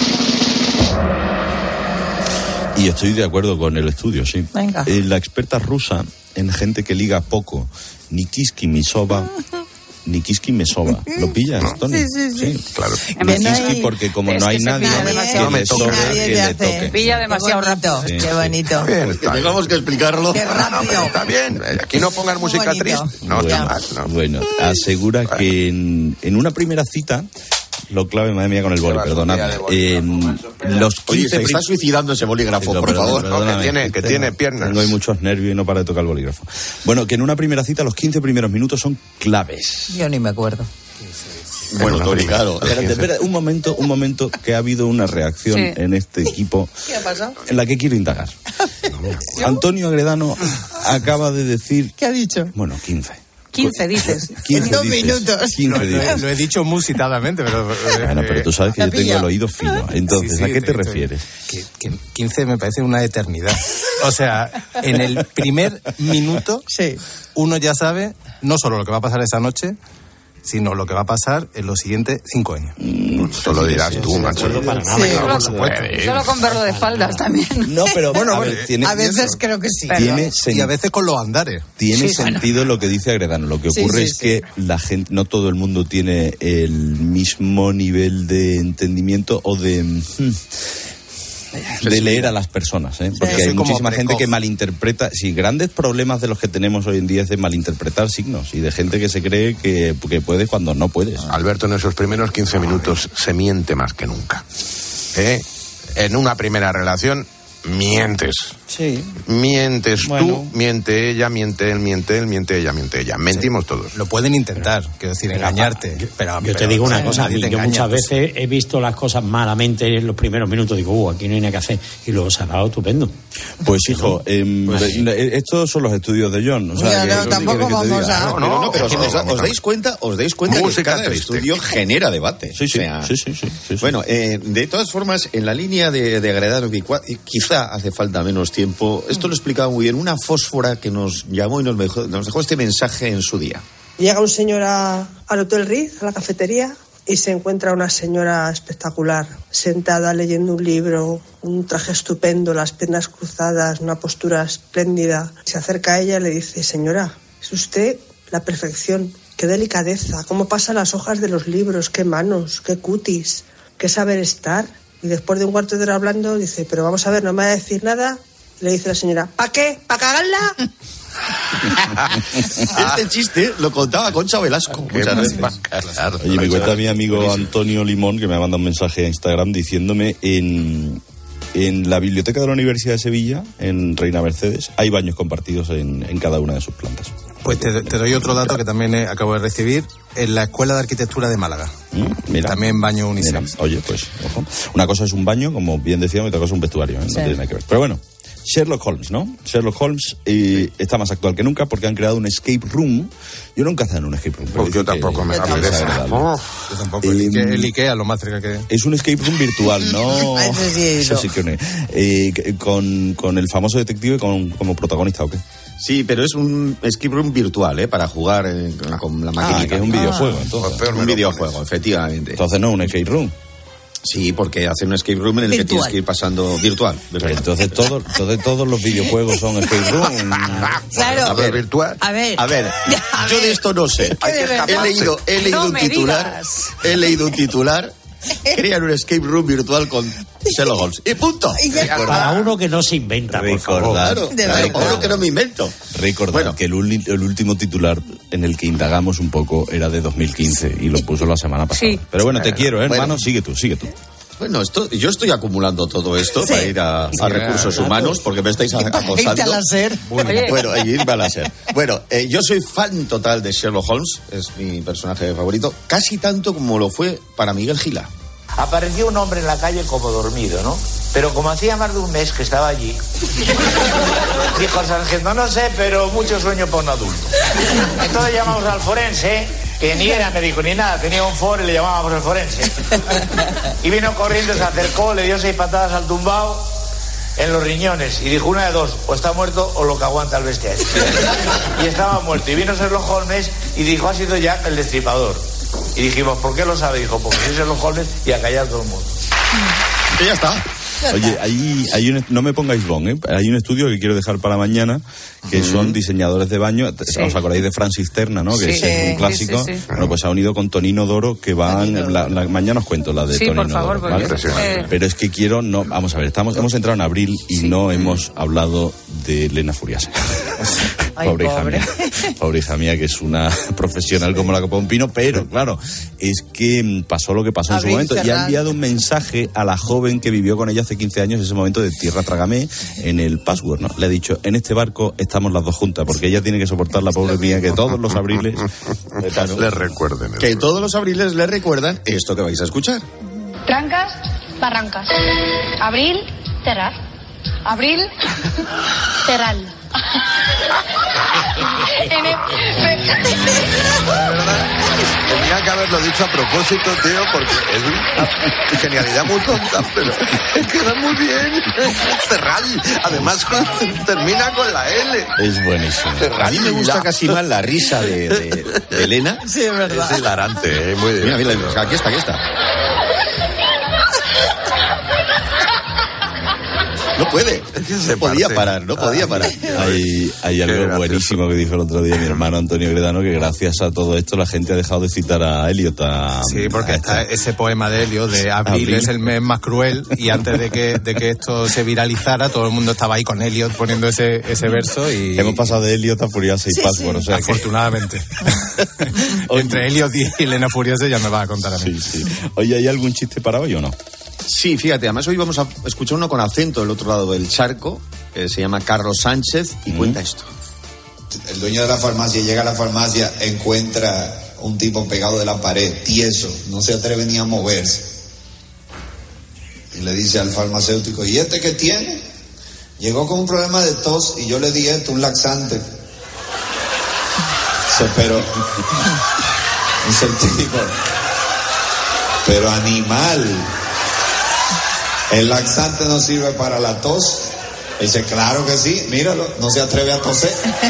S25: Y estoy de acuerdo con el estudio, sí.
S6: Venga.
S25: Eh, la experta rusa en gente que liga poco, Nikiski Misova... Nikiski Mesova. ¿Lo pillas, Tony?
S6: Sí, sí, sí.
S25: Sí, claro. Nikiski porque como no hay nadie
S6: no
S25: me toca
S6: que le toque.
S5: Pilla demasiado rápido.
S6: Sí, qué bonito.
S9: Bien, es que tengamos que explicarlo.
S6: Qué rápido.
S4: Está bien. Aquí no pongan música triste. No,
S25: bueno,
S4: está mal. No.
S25: Bueno, asegura bueno. que en, en una primera cita... Lo clave, madre mía, con el boli, perdonadme. Eh, los
S9: Oye, se está suicidando ese bolígrafo, por
S25: perdón,
S9: favor.
S25: Perdóname,
S4: no, que tiene, que
S25: tengo,
S4: tiene piernas.
S25: Tengo muchos nervios y no para de tocar el bolígrafo. Bueno, que en una primera cita los quince primeros minutos son claves.
S6: Yo ni me acuerdo.
S9: Bueno, Tony, claro.
S25: Espérate, espérate, un momento, un momento, que ha habido una reacción sí. en este equipo.
S6: ¿Qué ha pasado?
S25: En la que quiero indagar. Antonio Agredano acaba de decir...
S6: ¿Qué ha dicho?
S25: Bueno, quince.
S5: quince dices.
S25: quince
S6: dos
S25: dices,
S6: minutos.
S25: quince
S7: lo,
S25: dices.
S7: Lo he dicho muy citadamente, pero...
S25: Bueno, pero tú sabes que yo tengo el oído fino. Entonces, sí, sí, ¿a qué te, te refieres?
S7: Que, que quince me parece una eternidad. O sea, en el primer minuto,
S6: sí.
S7: uno ya sabe no solo lo que va a pasar esa noche, sino lo que va a pasar en los siguientes cinco años.
S25: Mm,
S4: Solo dirás sí, tú, sí, macho.
S5: Sí.
S4: Para nada,
S5: Sí.
S4: claro, por
S5: supuesto. Solo con verlo de espaldas también.
S25: No, pero bueno, a, ver, tiene,
S6: a veces creo que sí.
S25: Tiene
S7: y a veces con los andares.
S25: Tiene
S6: sí,
S25: sentido bueno. lo que dice Agredano. Lo que ocurre sí, sí, es que sí. la gente, no todo el mundo tiene el mismo nivel de entendimiento o de... Hmm, de leer a las personas, ¿eh? Porque
S7: sí,
S25: hay
S7: como
S25: muchísima
S7: precoz.
S25: gente que malinterpreta, sí, grandes problemas de los que tenemos hoy en día es de malinterpretar signos y de gente que se cree que, que puedes cuando no puedes.
S4: Alberto, en esos primeros quince minutos se miente más que nunca. ¿Eh? En una primera relación mientes.
S25: Sí.
S4: Mientes
S25: Bueno.
S4: tú, miente ella, miente él, miente él, miente ella, miente ella. Mentimos sí. todos.
S7: Lo pueden intentar, quiero decir, engañarte.
S8: Yo,
S7: pero,
S8: yo te
S7: pero,
S8: digo una
S7: sí,
S8: cosa,
S7: nadie te
S8: yo
S7: engaña,
S8: muchas
S7: pues.
S8: veces he visto las cosas malamente en los primeros minutos, digo, uh, aquí no hay nada que hacer, y luego se ha dado estupendo.
S25: Pues hijo, eh, pues, estos son los estudios de John. O sea,
S6: ya, no, tampoco vamos a...
S9: No, no, no, pero si os, os dais cuenta, os dais cuenta
S4: Música
S9: que cada
S4: triste.
S9: estudio genera debate.
S25: Sí, sí,
S9: O sea,
S25: sí, sí, sí, sí, sí.
S9: Bueno, eh, de todas formas, en la línea de, de agradar, quizá hace falta menos tiempo. Esto lo explicaba muy bien una fósfora que nos llamó y nos dejó, nos dejó este mensaje en su día.
S16: Llega un señor a, al Hotel Ritz, a la cafetería, y se encuentra una señora espectacular, sentada leyendo un libro, un traje estupendo, las piernas cruzadas, una postura espléndida. Se acerca a ella y le dice: señora, es usted la perfección, qué delicadeza, cómo pasa las hojas de los libros, qué manos, qué cutis, qué saber estar. Y después de un cuarto de hora hablando, dice: pero vamos a ver, no me va a decir nada. Y le dice la señora: ¿para qué? ¿Para cagarla?
S9: Este chiste lo contaba Concha Velasco muchas veces.
S4: Claro,
S25: Oye, me cuenta mi amigo
S9: Buenísimo.
S25: Antonio Limón, que me ha mandado un mensaje a Instagram diciéndome en, en la biblioteca de la Universidad de Sevilla, en Reina Mercedes, hay baños compartidos en, en cada una de sus plantas.
S7: Pues te, te doy otro dato que también eh, acabo de recibir. En la Escuela de Arquitectura de Málaga.
S25: Mm, mira,
S7: también baño unisex.
S25: mira, oye, pues, ojo. Una cosa es un baño, como bien decíamos, y otra cosa es un vestuario, ¿eh? No
S6: Sí.
S25: tiene nada que ver. Pero bueno, Sherlock Holmes, ¿no? Sherlock Holmes eh, está más actual que nunca porque han creado un escape room. Yo nunca he estado en un escape room.
S4: Porque yo tampoco me da pereza.
S7: Yo tampoco. El,
S25: Eh,
S7: Ikea, el Ikea, lo más cerca que...
S25: Es un escape room virtual, ¿no?
S6: Ah, ese sí he ido.
S25: Eso sí que no es. Eh, con, con el famoso detective con, como protagonista, ¿o qué?
S9: Sí, pero es un escape room virtual, ¿eh? Para jugar eh, con, con la maquinita.
S25: Ah, que es un videojuego, entonces.
S4: Pues peor me
S9: Un
S4: lo
S9: videojuego,
S4: pones.
S9: efectivamente.
S25: Entonces no, un escape room.
S9: Sí, porque hacen un escape room en el que
S6: Virtual.
S9: tienes que ir pasando virtual.
S25: Pero entonces, todo, entonces todos los videojuegos son escape room.
S6: Claro.
S4: A ver, virtual.
S6: A ver.
S9: A ver,
S6: A
S9: yo
S6: ver.
S9: de esto no sé.
S6: que de
S9: He
S6: verdad.
S9: leído, he leído
S5: No
S9: un
S5: me
S9: titular.
S5: digas.
S9: He leído un titular. Crean un escape room virtual con Sherlock Holmes. Y punto.
S6: Y ya está.
S8: Para uno que no se inventa, por favor.
S25: Recordar,
S9: Claro,
S6: De
S9: claro,
S6: verdad.
S9: claro que no me invento.
S25: recordar
S9: Bueno.
S25: que el, uli- el último titular en el que indagamos un poco era de dos mil quince y lo puso la semana pasada.
S5: Sí.
S25: Pero bueno, te quiero, ¿eh,
S9: Bueno.
S25: hermano. Sigue tú, sigue tú.
S9: Bueno, esto, yo estoy acumulando todo esto
S6: Sí.
S9: para ir a, a recursos humanos porque me estáis a-
S6: Irte
S9: acosando.
S6: a la SER.
S5: Oye.
S9: Bueno, y irme a la SER. Bueno, eh, yo soy fan total de Sherlock Holmes, es mi personaje favorito, casi tanto como lo fue para Miguel Gila.
S17: Apareció un hombre en la calle como dormido, ¿no? Pero como hacía más de un mes que estaba allí, dijo el sargento, no sé, pero mucho sueño para un adulto. Entonces llamamos al forense, que ni era médico ni nada, tenía un for y le llamábamos el forense. Y vino corriendo, se acercó, le dio seis patadas al tumbao en los riñones y dijo, una de dos, o está muerto o lo que aguanta el bestia este. Y estaba muerto. Y vino Sherlock Holmes y dijo, ha sido Jack el Destripador. Y dijimos, ¿por qué lo sabe? Dijo, porque soy Sherlock Holmes y a callar todo el mundo.
S9: Y ya está.
S25: Oye, hay, hay un, no me pongáis bon, ¿eh? Hay un estudio que quiero dejar para mañana, que son diseñadores de baño.
S5: Sí.
S25: ¿Os acordáis de Francis Terna, no? Que
S5: Sí.
S25: es, es
S5: Sí,
S25: un clásico.
S5: sí, sí, sí.
S25: Bueno, pues ha unido con Tonino Doro, que van... La, la- mañana os cuento la de
S5: Sí,
S25: Tonino
S5: por favor,
S25: Doro, ¿vale?
S5: porque, eh,
S25: Pero es que quiero... no Vamos a ver, estamos hemos entrado en abril y no hemos hablado de Elena Furias.
S6: Ay,
S25: pobre hija
S6: pobre.
S25: mía. Pobre hija mía, que es una profesional como la copa de un pino, pero claro, es que mm, pasó lo que pasó en su
S6: Abril,
S25: momento y ha
S6: cerrar.
S25: enviado un mensaje a la joven que vivió con ella hace quince años, ese momento de Tierra Trágame, en el password, ¿no? Le ha dicho, en este barco estamos las dos juntas, porque ella tiene que soportar, la pobre mía, que todos los abriles...
S9: Claro.
S4: Les recuerden eso.
S9: Que todos los abriles le recuerdan esto que vais a escuchar.
S18: Trancas, barrancas. Abril, cerrar. Abril, cerral. En el-
S4: Tenía que haberlo dicho a propósito, tío, porque es una genialidad muy tonta, pero queda muy bien. Cerral. Además, termina con la L.
S25: Es buenísimo.
S9: A mí me gusta casi más la risa de, de- de Elena.
S6: Sí, es verdad.
S4: Es hilarante, ¿eh? Muy bien.
S9: Mira, mira, aquí está, aquí está. No puede. No podía parar, no podía parar.
S25: Hay, hay algo buenísimo que dijo el otro día mi hermano Antonio Gredano, que gracias a todo esto la gente ha dejado de citar a Eliot. A,
S7: sí, porque
S25: a
S7: está ese poema de Eliot de abril, abril es el mes más cruel, y antes de que, de que esto se viralizara, todo el mundo estaba ahí con Eliot poniendo ese, ese verso. Y
S25: hemos pasado de Eliot a Furiosa y
S7: sí,
S25: Password.
S7: Sí. O sea, afortunadamente. Que... Entre Eliot y Elena Furiosa ya me va a contar a mí.
S25: Sí, sí. Oye, ¿hay algún chiste para hoy o no?
S9: Sí, fíjate, además hoy vamos a escuchar uno con acento del otro lado del charco, que se llama Carlos Sánchez, y mm. cuenta esto.
S2: El dueño de la farmacia llega a la farmacia, encuentra un tipo pegado de la pared, tieso, no se atreve ni a moverse. Y le dice al farmacéutico, ¿y este qué tiene? Llegó con un problema de tos y yo le di esto, un laxante. So, pero... es el tipo... Pero animal... El laxante no sirve para la tos. Dice, claro que sí, míralo, no se atreve a toser.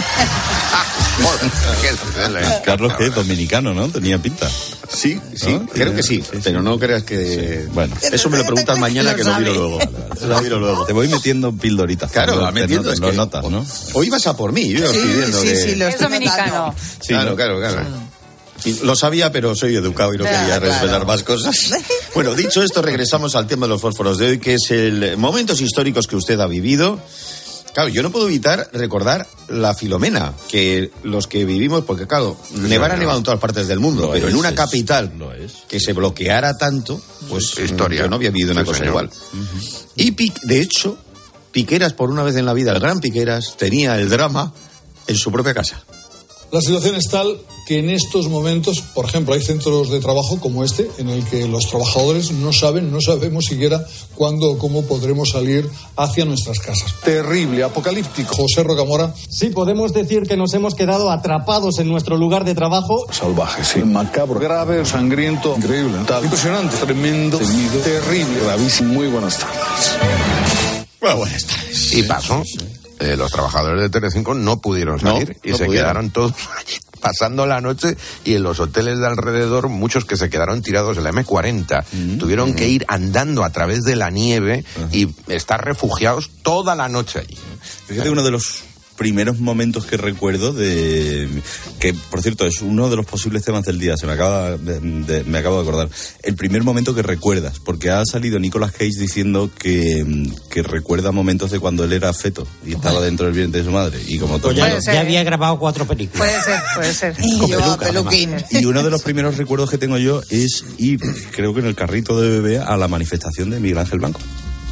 S25: Carlos, que es dominicano, ¿no? Tenía pinta.
S9: Sí, sí, ¿no? Creo que sí, sí, pero no creas que... Sí. Bueno, eso me lo preguntas mañana, que lo miro luego. Lo miro luego.
S25: Te voy metiendo pildoritas.
S9: Claro, vas metiendo, es
S25: lo
S9: que...
S25: notas, ¿no?
S9: Hoy vas a por mí, yo
S6: sí,
S9: estoy viendo
S6: sí,
S9: que...
S6: sí, lo
S5: es dominicano.
S9: Sí, claro, claro, claro. Sí. Lo sabía, pero soy educado y no claro, quería revelar claro. más cosas. Bueno, dicho esto, regresamos al tema de los fósforos de hoy, que es el momentos históricos que usted ha vivido. Claro, yo no puedo evitar recordar la Filomena, que los que vivimos, porque claro, nevar ha nevado en todas partes del mundo, lo pero es, en una es, capital que se bloqueara tanto, pues historia. Yo no había vivido una sí, cosa señor. igual. Uh-huh. Y de hecho, Piqueras, por una vez en la vida, el gran Piqueras, tenía el drama en su propia casa.
S19: La situación es tal que en estos momentos, por ejemplo, hay centros de trabajo como este, en el que los trabajadores no saben, no sabemos siquiera cuándo o cómo podremos salir hacia nuestras casas. Terrible, apocalíptico. José Rocamora.
S20: Sí, podemos decir que nos hemos quedado atrapados en nuestro lugar de trabajo.
S19: Salvaje, sí. Macabro, grave, sangriento, increíble, tal. Impresionante, tremendo, temido, terrible, gravísimo. Muy buenas tardes.
S9: Bueno, buenas tardes.
S4: Y pasó. Eh, los trabajadores de Telecinco no pudieron salir no, y no se pudieron. Quedaron todos allí pasando la noche, y en los hoteles de alrededor muchos que se quedaron tirados en la eme cuarenta mm-hmm. tuvieron mm-hmm. que ir andando a través de la nieve uh-huh. y estar refugiados toda la noche allí.
S25: Fíjate, uno de los primeros momentos que recuerdo de que, por cierto, es uno de los posibles temas del día, se me acaba de, de, me acabo de acordar, el primer momento que recuerdas, porque ha salido Nicolas Cage diciendo que, que recuerda momentos de cuando él era feto y estaba dentro del vientre de su madre, y como todo
S8: ya, ya había grabado cuatro películas.
S5: Puede ser, puede ser.
S6: Y llevaba peluquín.
S25: Y uno de los primeros recuerdos que tengo yo es ir, creo que en el carrito de bebé, a la manifestación de Miguel Ángel Blanco.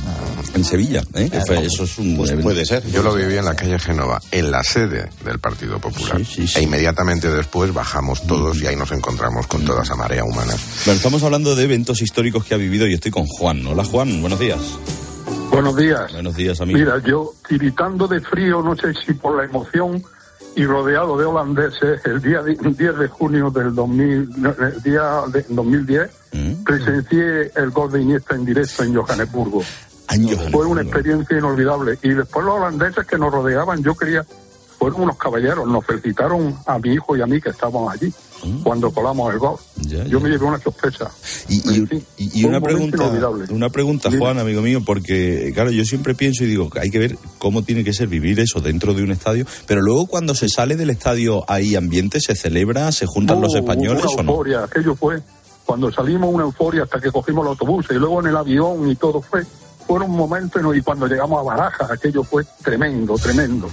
S25: En Sevilla, ¿eh? Que fue, eso es un...
S9: Pues puede ser.
S4: Yo lo viví en la calle Génova, en la sede del Partido Popular. Sí, sí, sí. E inmediatamente después bajamos todos y ahí nos encontramos con toda esa marea humana.
S25: Bueno, estamos hablando de eventos históricos que ha vivido y estoy con Juan. Hola, Juan, buenos días.
S21: Buenos días.
S25: Buenos días, amigo.
S21: Mira, yo tiritando de frío, no sé si por la emoción y rodeado de holandeses, el día diez de junio del dos mil, el día de dos mil diez, ¿Mm? presencié el gol de Iniesta en directo en Johannesburgo. Fue una experiencia inolvidable. Y después los holandeses que nos rodeaban, yo quería, fueron unos caballeros, nos felicitaron a mi hijo y a mí que estábamos allí ¿Mm? cuando colamos el gol. Ya,
S25: yo
S21: ya. me llevé una sorpresa.
S25: Y, y, fin, y, y una pregunta, una pregunta, Juan, amigo mío, porque claro, yo siempre pienso y digo, hay que ver cómo tiene que ser vivir eso dentro de un estadio, pero luego cuando se sale del estadio hay ambiente, se celebra, se juntan uh, los españoles
S21: una euforia, ¿o no? Aquello fue, cuando salimos una euforia hasta que cogimos el autobús y luego en el avión y todo fue... Fueron momentos, y cuando llegamos a Barajas, aquello fue tremendo, tremendo.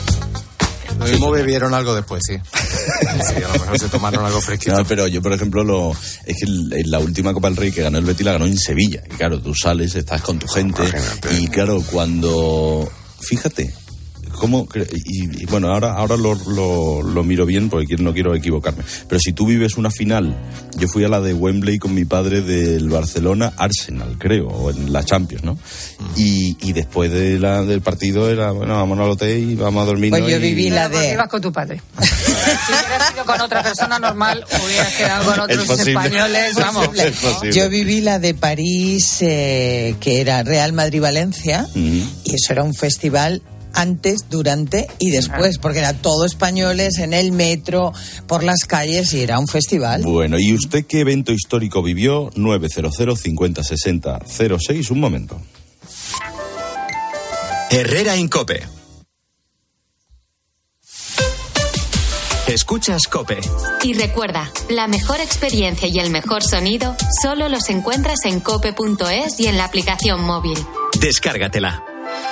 S7: Lo mismo bebieron algo después, sí. Sí, a lo mejor se tomaron algo fresquito.
S25: No, pero yo, por ejemplo, lo es que en la última Copa del Rey que ganó el Betis la ganó en Sevilla. Y claro, tú sales, estás con tu gente. Imagínate. Y claro, cuando... Fíjate... ¿Cómo? Y, y bueno, ahora, ahora lo, lo, lo miro bien porque no quiero equivocarme. Pero si tú vives una final, yo fui a la de Wembley con mi padre del Barcelona Arsenal, creo, o en la Champions, ¿no? Y, y después de la, del partido era, bueno, vámonos al hotel y vamos a dormir.
S6: Pues yo
S25: y...
S6: viví la de...
S5: Ibas con tu padre. Si hubieras sido con otra persona normal, hubieras quedado con otros españoles, vamos.
S6: Yo viví la de París, eh, que era Real Madrid-Valencia, uh-huh. y eso era un festival antes, durante y después, porque era todo españoles en el metro, por las calles, y era un festival.
S25: Bueno, ¿y usted qué evento histórico vivió? nueve cero cero cincuenta sesenta cero seis, un momento.
S1: Herrera Incope. Escuchas COPE.
S3: Y recuerda, la mejor experiencia y el mejor sonido solo los encuentras en cope punto es y en la aplicación móvil.
S1: Descárgatela.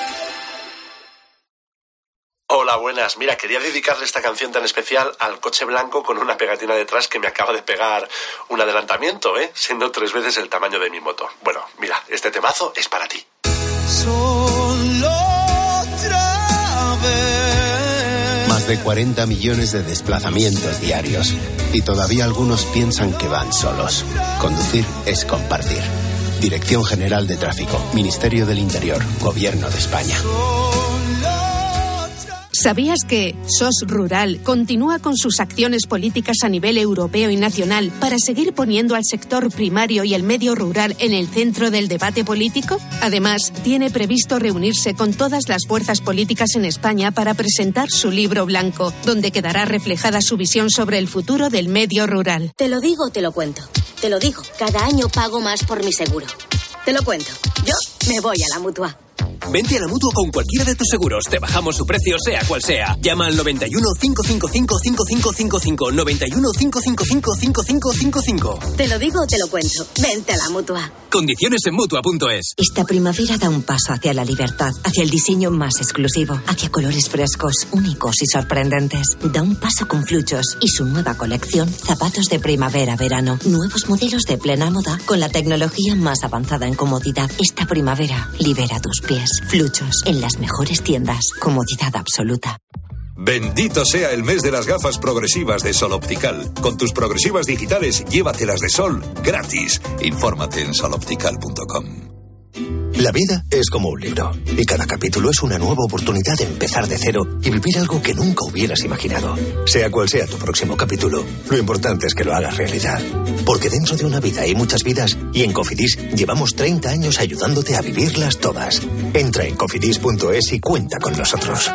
S22: Hola, buenas. Mira, quería dedicarle esta canción tan especial al coche blanco con una pegatina detrás que me acaba de pegar un adelantamiento, ¿eh? Siendo tres veces el tamaño de mi moto. Bueno, mira, este temazo es para ti.
S23: Solo otra vez.
S24: Más de cuarenta millones de desplazamientos diarios. Y todavía algunos piensan que van solos. Conducir es compartir. Dirección General de Tráfico, Ministerio del Interior, Gobierno de España.
S26: ¿Sabías que S O S Rural continúa con sus acciones políticas a nivel europeo y nacional para seguir poniendo al sector primario y el medio rural en el centro del debate político? Además, tiene previsto reunirse con todas las fuerzas políticas en España para presentar su libro blanco, donde quedará reflejada su visión sobre el futuro del medio rural.
S27: Te lo digo o te lo cuento. Te lo digo, cada año pago más por mi seguro. Te lo cuento. Yo me voy a la Mutua.
S1: Vente a la Mutua con cualquiera de tus seguros. Te bajamos su precio, sea cual sea. Llama al noventa y uno, cinco cinco cinco, cinco cinco cinco cinco. noventa y uno, cinco cinco cinco, cinco cinco cinco cinco.
S27: Te lo digo o te lo cuento. Vente a la Mutua.
S1: Condiciones en Mutua punto es.
S28: Esta primavera da un paso hacia la libertad, hacia el diseño más exclusivo, hacia colores frescos, únicos y sorprendentes. Da un paso con Fluchos y su nueva colección Zapatos de Primavera-Verano. Nuevos modelos de plena moda con la tecnología más avanzada en comodidad. Esta primavera libera tus pies. Fluchos, en las mejores tiendas. Comodidad absoluta.
S29: Bendito sea el mes de las gafas progresivas de Sol Optical. Con tus progresivas digitales, llévatelas de sol gratis. Infórmate en sol optical punto com.
S24: La vida es como un libro, y cada capítulo es una nueva oportunidad de empezar de cero y vivir algo que nunca hubieras imaginado. Sea cual sea tu próximo capítulo, lo importante es que lo hagas realidad. Porque dentro de una vida hay muchas vidas, y en Cofidis llevamos treinta años ayudándote a vivirlas todas. Entra en cofidis punto es y cuenta con nosotros.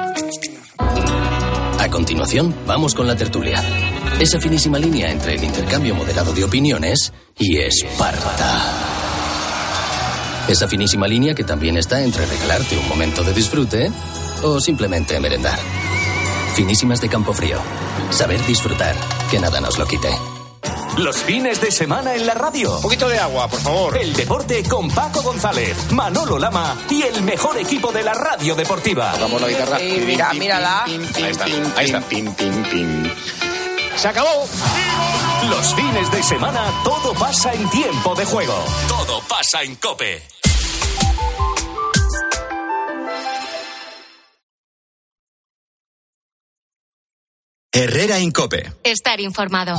S1: A continuación, vamos con la tertulia. Esa finísima línea entre el intercambio moderado de opiniones y Esparta. Esa finísima línea que también está entre regalarte un momento de disfrute o simplemente merendar. Finísimas de Campofrío. Saber disfrutar, que nada nos lo quite.
S30: Los fines de semana en la radio.
S31: Un poquito de agua, por favor.
S30: El deporte con Paco González, Manolo Lama y el mejor equipo de la radio deportiva.
S31: Tocamos la guitarra.
S15: Sí, mira, mírala.
S31: Ahí está, ahí está. Pim, pim, pim.
S30: ¡Se acabó! Los fines de semana todo pasa en tiempo de juego. Todo pasa en COPE.
S1: Herrera Incope.
S3: Estar informado.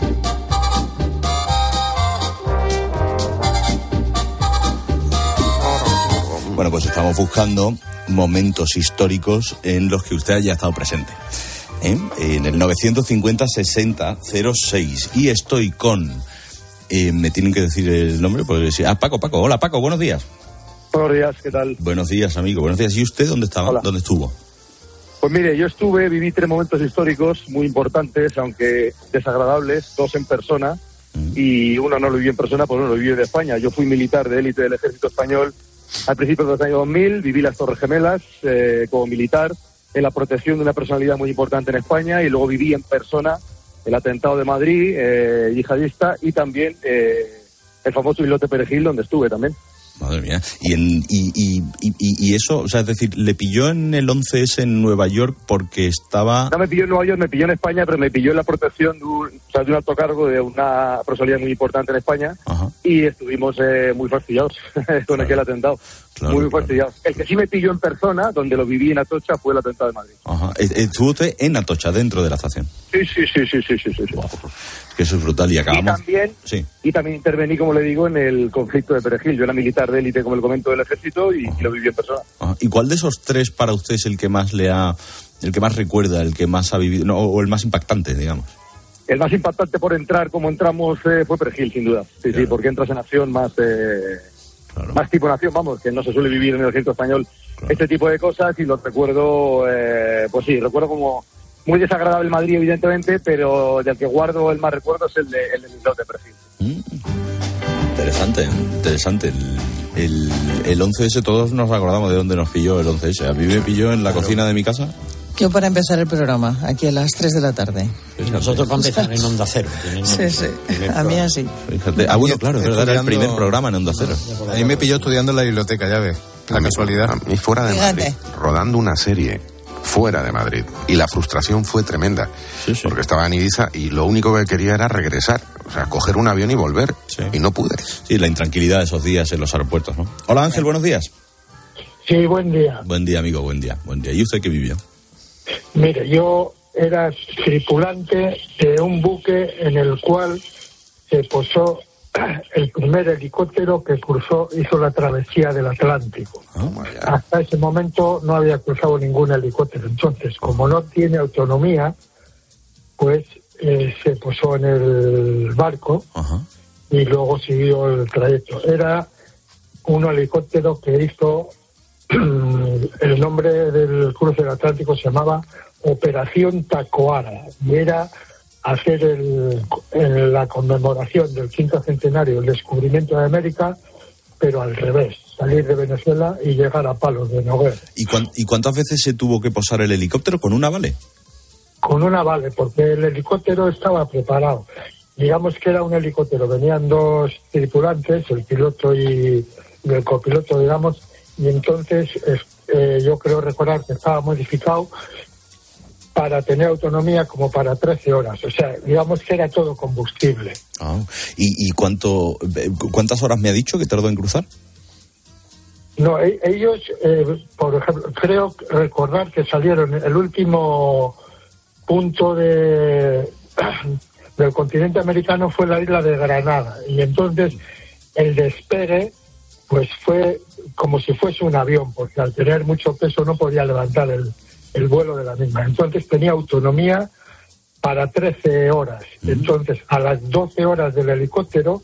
S25: Bueno, pues estamos buscando momentos históricos en los que usted haya estado presente. ¿Eh? En el novecientos cincuenta, sesenta, cero seis. Y estoy con... Eh, me tienen que decir el nombre, pues ah, Paco, Paco. Hola, Paco, buenos días.
S32: Buenos días, ¿qué tal?
S25: Buenos días, amigo. Buenos días. ¿Y usted dónde estaba?
S32: Hola.
S25: ¿Dónde estuvo?
S32: Pues mire, yo estuve, viví tres momentos históricos muy importantes, aunque desagradables, dos en persona, mm. y uno no lo viví en persona, pues uno lo viví de España. Yo fui militar de élite del ejército español al principio de los años dos mil, viví las Torres Gemelas eh, como militar en la protección de una personalidad muy importante en España, y luego viví en persona el atentado de Madrid, eh, yihadista, y también eh, el famoso islote Perejil, donde estuve también.
S25: Madre mía. Y, en, y, y, y, y eso, o sea, es decir, ¿le pilló en el once ese en Nueva York porque estaba...?
S32: No me pilló en Nueva York, me pilló en España, pero me pilló en la protección de un, o sea, de un alto cargo de una personalidad muy importante en España. Ajá. Y estuvimos eh, muy fastidiados con claro. aquel atentado. Claro, muy claro. fastidiados. El que sí me pilló en persona, donde lo viví en Atocha, fue el atentado de Madrid.
S25: Ajá. ¿Estuvo usted en Atocha, dentro de la estación?
S32: Sí, sí, sí, sí, sí, sí, sí. sí.
S25: Wow. Que eso es brutal y acabamos...
S32: Y también,
S25: sí.
S32: y también intervení, como le digo, en el conflicto de Perejil. Yo era militar de élite, como le comento, del ejército, y, y lo viví en persona.
S25: Ajá. ¿Y cuál de esos tres para usted es el que más le ha... el que más recuerda, el que más ha vivido, no, o el más impactante, digamos?
S32: El más impactante por entrar, como entramos, eh, fue Perejil, sin duda. Sí, claro. sí, porque entras en acción más... Eh, claro. Más tipo nación, vamos, que no se suele vivir en el ejército español claro. este tipo de cosas, y lo recuerdo, eh, pues sí, recuerdo como muy desagradable el Madrid, evidentemente, pero del que guardo el más recuerdo es el de el del islote de Perejil.
S25: Mm. Interesante, interesante. El, el, el once ese, todos nos acordamos de dónde nos pilló el once ese. A mí me pilló en la claro. cocina de mi casa.
S6: Yo para empezar el programa, aquí a las tres de la tarde.
S2: Y nosotros para empezar en Onda Cero.
S6: Sí, sí, a mí así.
S25: Fíjate. Ah, bueno, claro, es verdad, era el primer programa en Onda Cero.
S7: A mí me pilló estudiando en la biblioteca, ya ves, la casualidad.
S4: A mí fuera de
S6: Fíjate.
S4: Madrid, rodando una serie fuera de Madrid. Y la frustración fue tremenda.
S25: Sí, sí.
S4: Porque estaba en Ibiza y lo único que quería era regresar. O sea, coger un avión y volver.
S25: Sí.
S4: Y no pude.
S25: Sí, la intranquilidad de esos días en los aeropuertos, ¿no? Hola, Ángel, buenos días.
S8: Sí, buen día.
S25: Buen día, amigo, buen día. Buen día. ¿Y usted qué vivió?
S8: Mire, yo era tripulante de un buque en el cual se posó el primer helicóptero que cruzó, hizo la travesía del Atlántico.
S25: Oh,
S8: Hasta ese momento no había cruzado ningún helicóptero. Entonces, como no tiene autonomía, pues eh, se posó en el barco
S25: Ajá.
S8: y luego siguió el trayecto. Era un helicóptero que hizo, el nombre del cruce del Atlántico se llamaba Operación Tacoara y era hacer el, el, la conmemoración del quinto centenario del descubrimiento de América, pero al revés, salir de Venezuela y llegar a Palos de Noguera.
S25: ¿Y, cuán, ¿Y cuántas veces se tuvo que posar el helicóptero? ¿Con una vale?
S8: Con una vale, porque el helicóptero estaba preparado. Digamos que era un helicóptero, venían dos tripulantes, el piloto y, y el copiloto, digamos, y entonces eh, yo creo recordar que estaba modificado para tener autonomía como para trece horas. O sea, digamos que era todo combustible.
S25: Ah, ¿Y, y cuánto, cuántas horas me ha dicho que tardó en cruzar?
S8: No, e- ellos, eh, por ejemplo, creo recordar que salieron, el último punto de del continente americano fue la isla de Granada. Y entonces el despegue pues fue como si fuese un avión, porque al tener mucho peso no podía levantar el el vuelo de la misma. Entonces tenía autonomía para trece horas. Entonces, a las doce horas del helicóptero,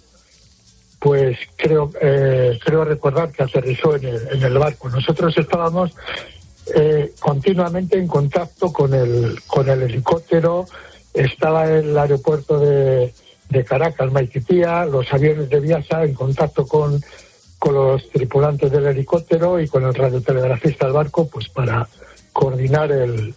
S8: pues creo eh, creo recordar que aterrizó en el, en el barco. Nosotros estábamos eh, continuamente en contacto con el con el helicóptero. Estaba en el aeropuerto de, de Caracas, Maiquetía, los aviones de Viasa en contacto con, con los tripulantes del helicóptero y con el radiotelegrafista del barco, pues para coordinar el,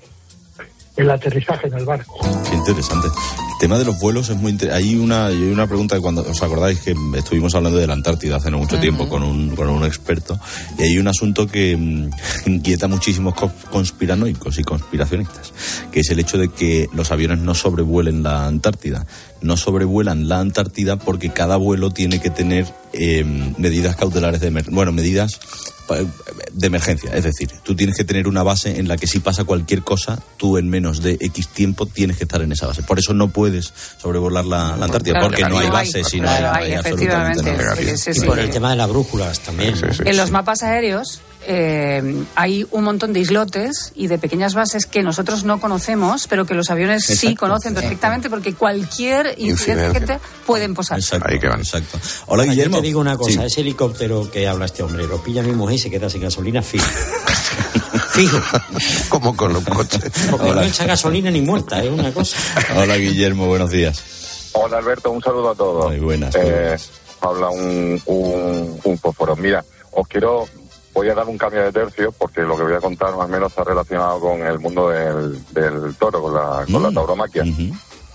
S8: el aterrizaje en el barco.
S25: Qué interesante. El tema de los vuelos es muy interesante. Hay una, hay una pregunta que cuando os acordáis que estuvimos hablando de la Antártida hace no mucho uh-huh. tiempo con un, con un experto, y hay un asunto que um, inquieta a muchísimos conspiranoicos y conspiracionistas, que es el hecho de que los aviones no sobrevuelen la Antártida. No sobrevuelan la Antártida porque cada vuelo tiene que tener eh, medidas cautelares de emer- bueno, medidas de emergencia, es decir, tú tienes que tener una base en la que si pasa cualquier cosa, tú en menos de X tiempo tienes que estar en esa base. Por eso no puedes sobrevolar la, la Antártida, claro, porque no hay base, sino
S5: claro,
S25: hay, hay
S5: absolutamente nada. Sí, sí, sí.
S2: Y por el tema de las brújulas también. Sí, sí, sí.
S5: En los mapas aéreos eh, hay un montón de islotes y de pequeñas bases que nosotros no conocemos, pero que los aviones Exacto. sí conocen perfectamente, porque cualquier incidente que te pueden posar.
S25: Exacto.
S4: Ahí que van.
S25: Exacto. Hola, Guillermo.
S2: Yo te digo una cosa,
S25: sí.
S2: ese helicóptero que habla este hombre, lo pilla mi mujer y se queda sin gasolina fijo. Fijo.
S4: Como con los coches.
S2: Porque Hola. no echa gasolina ni muerta, es una cosa.
S25: Hola, Guillermo, buenos días.
S10: Hola, Alberto, un saludo a todos.
S25: Muy buenas.
S10: Eh,
S25: muy buenas.
S10: Habla un, un, un fósforo. Mira, os quiero, voy a dar un cambio de tercio, porque lo que voy a contar más o menos está relacionado con el mundo del, del toro, con la, con mm. la tauromaquia. Uh-huh.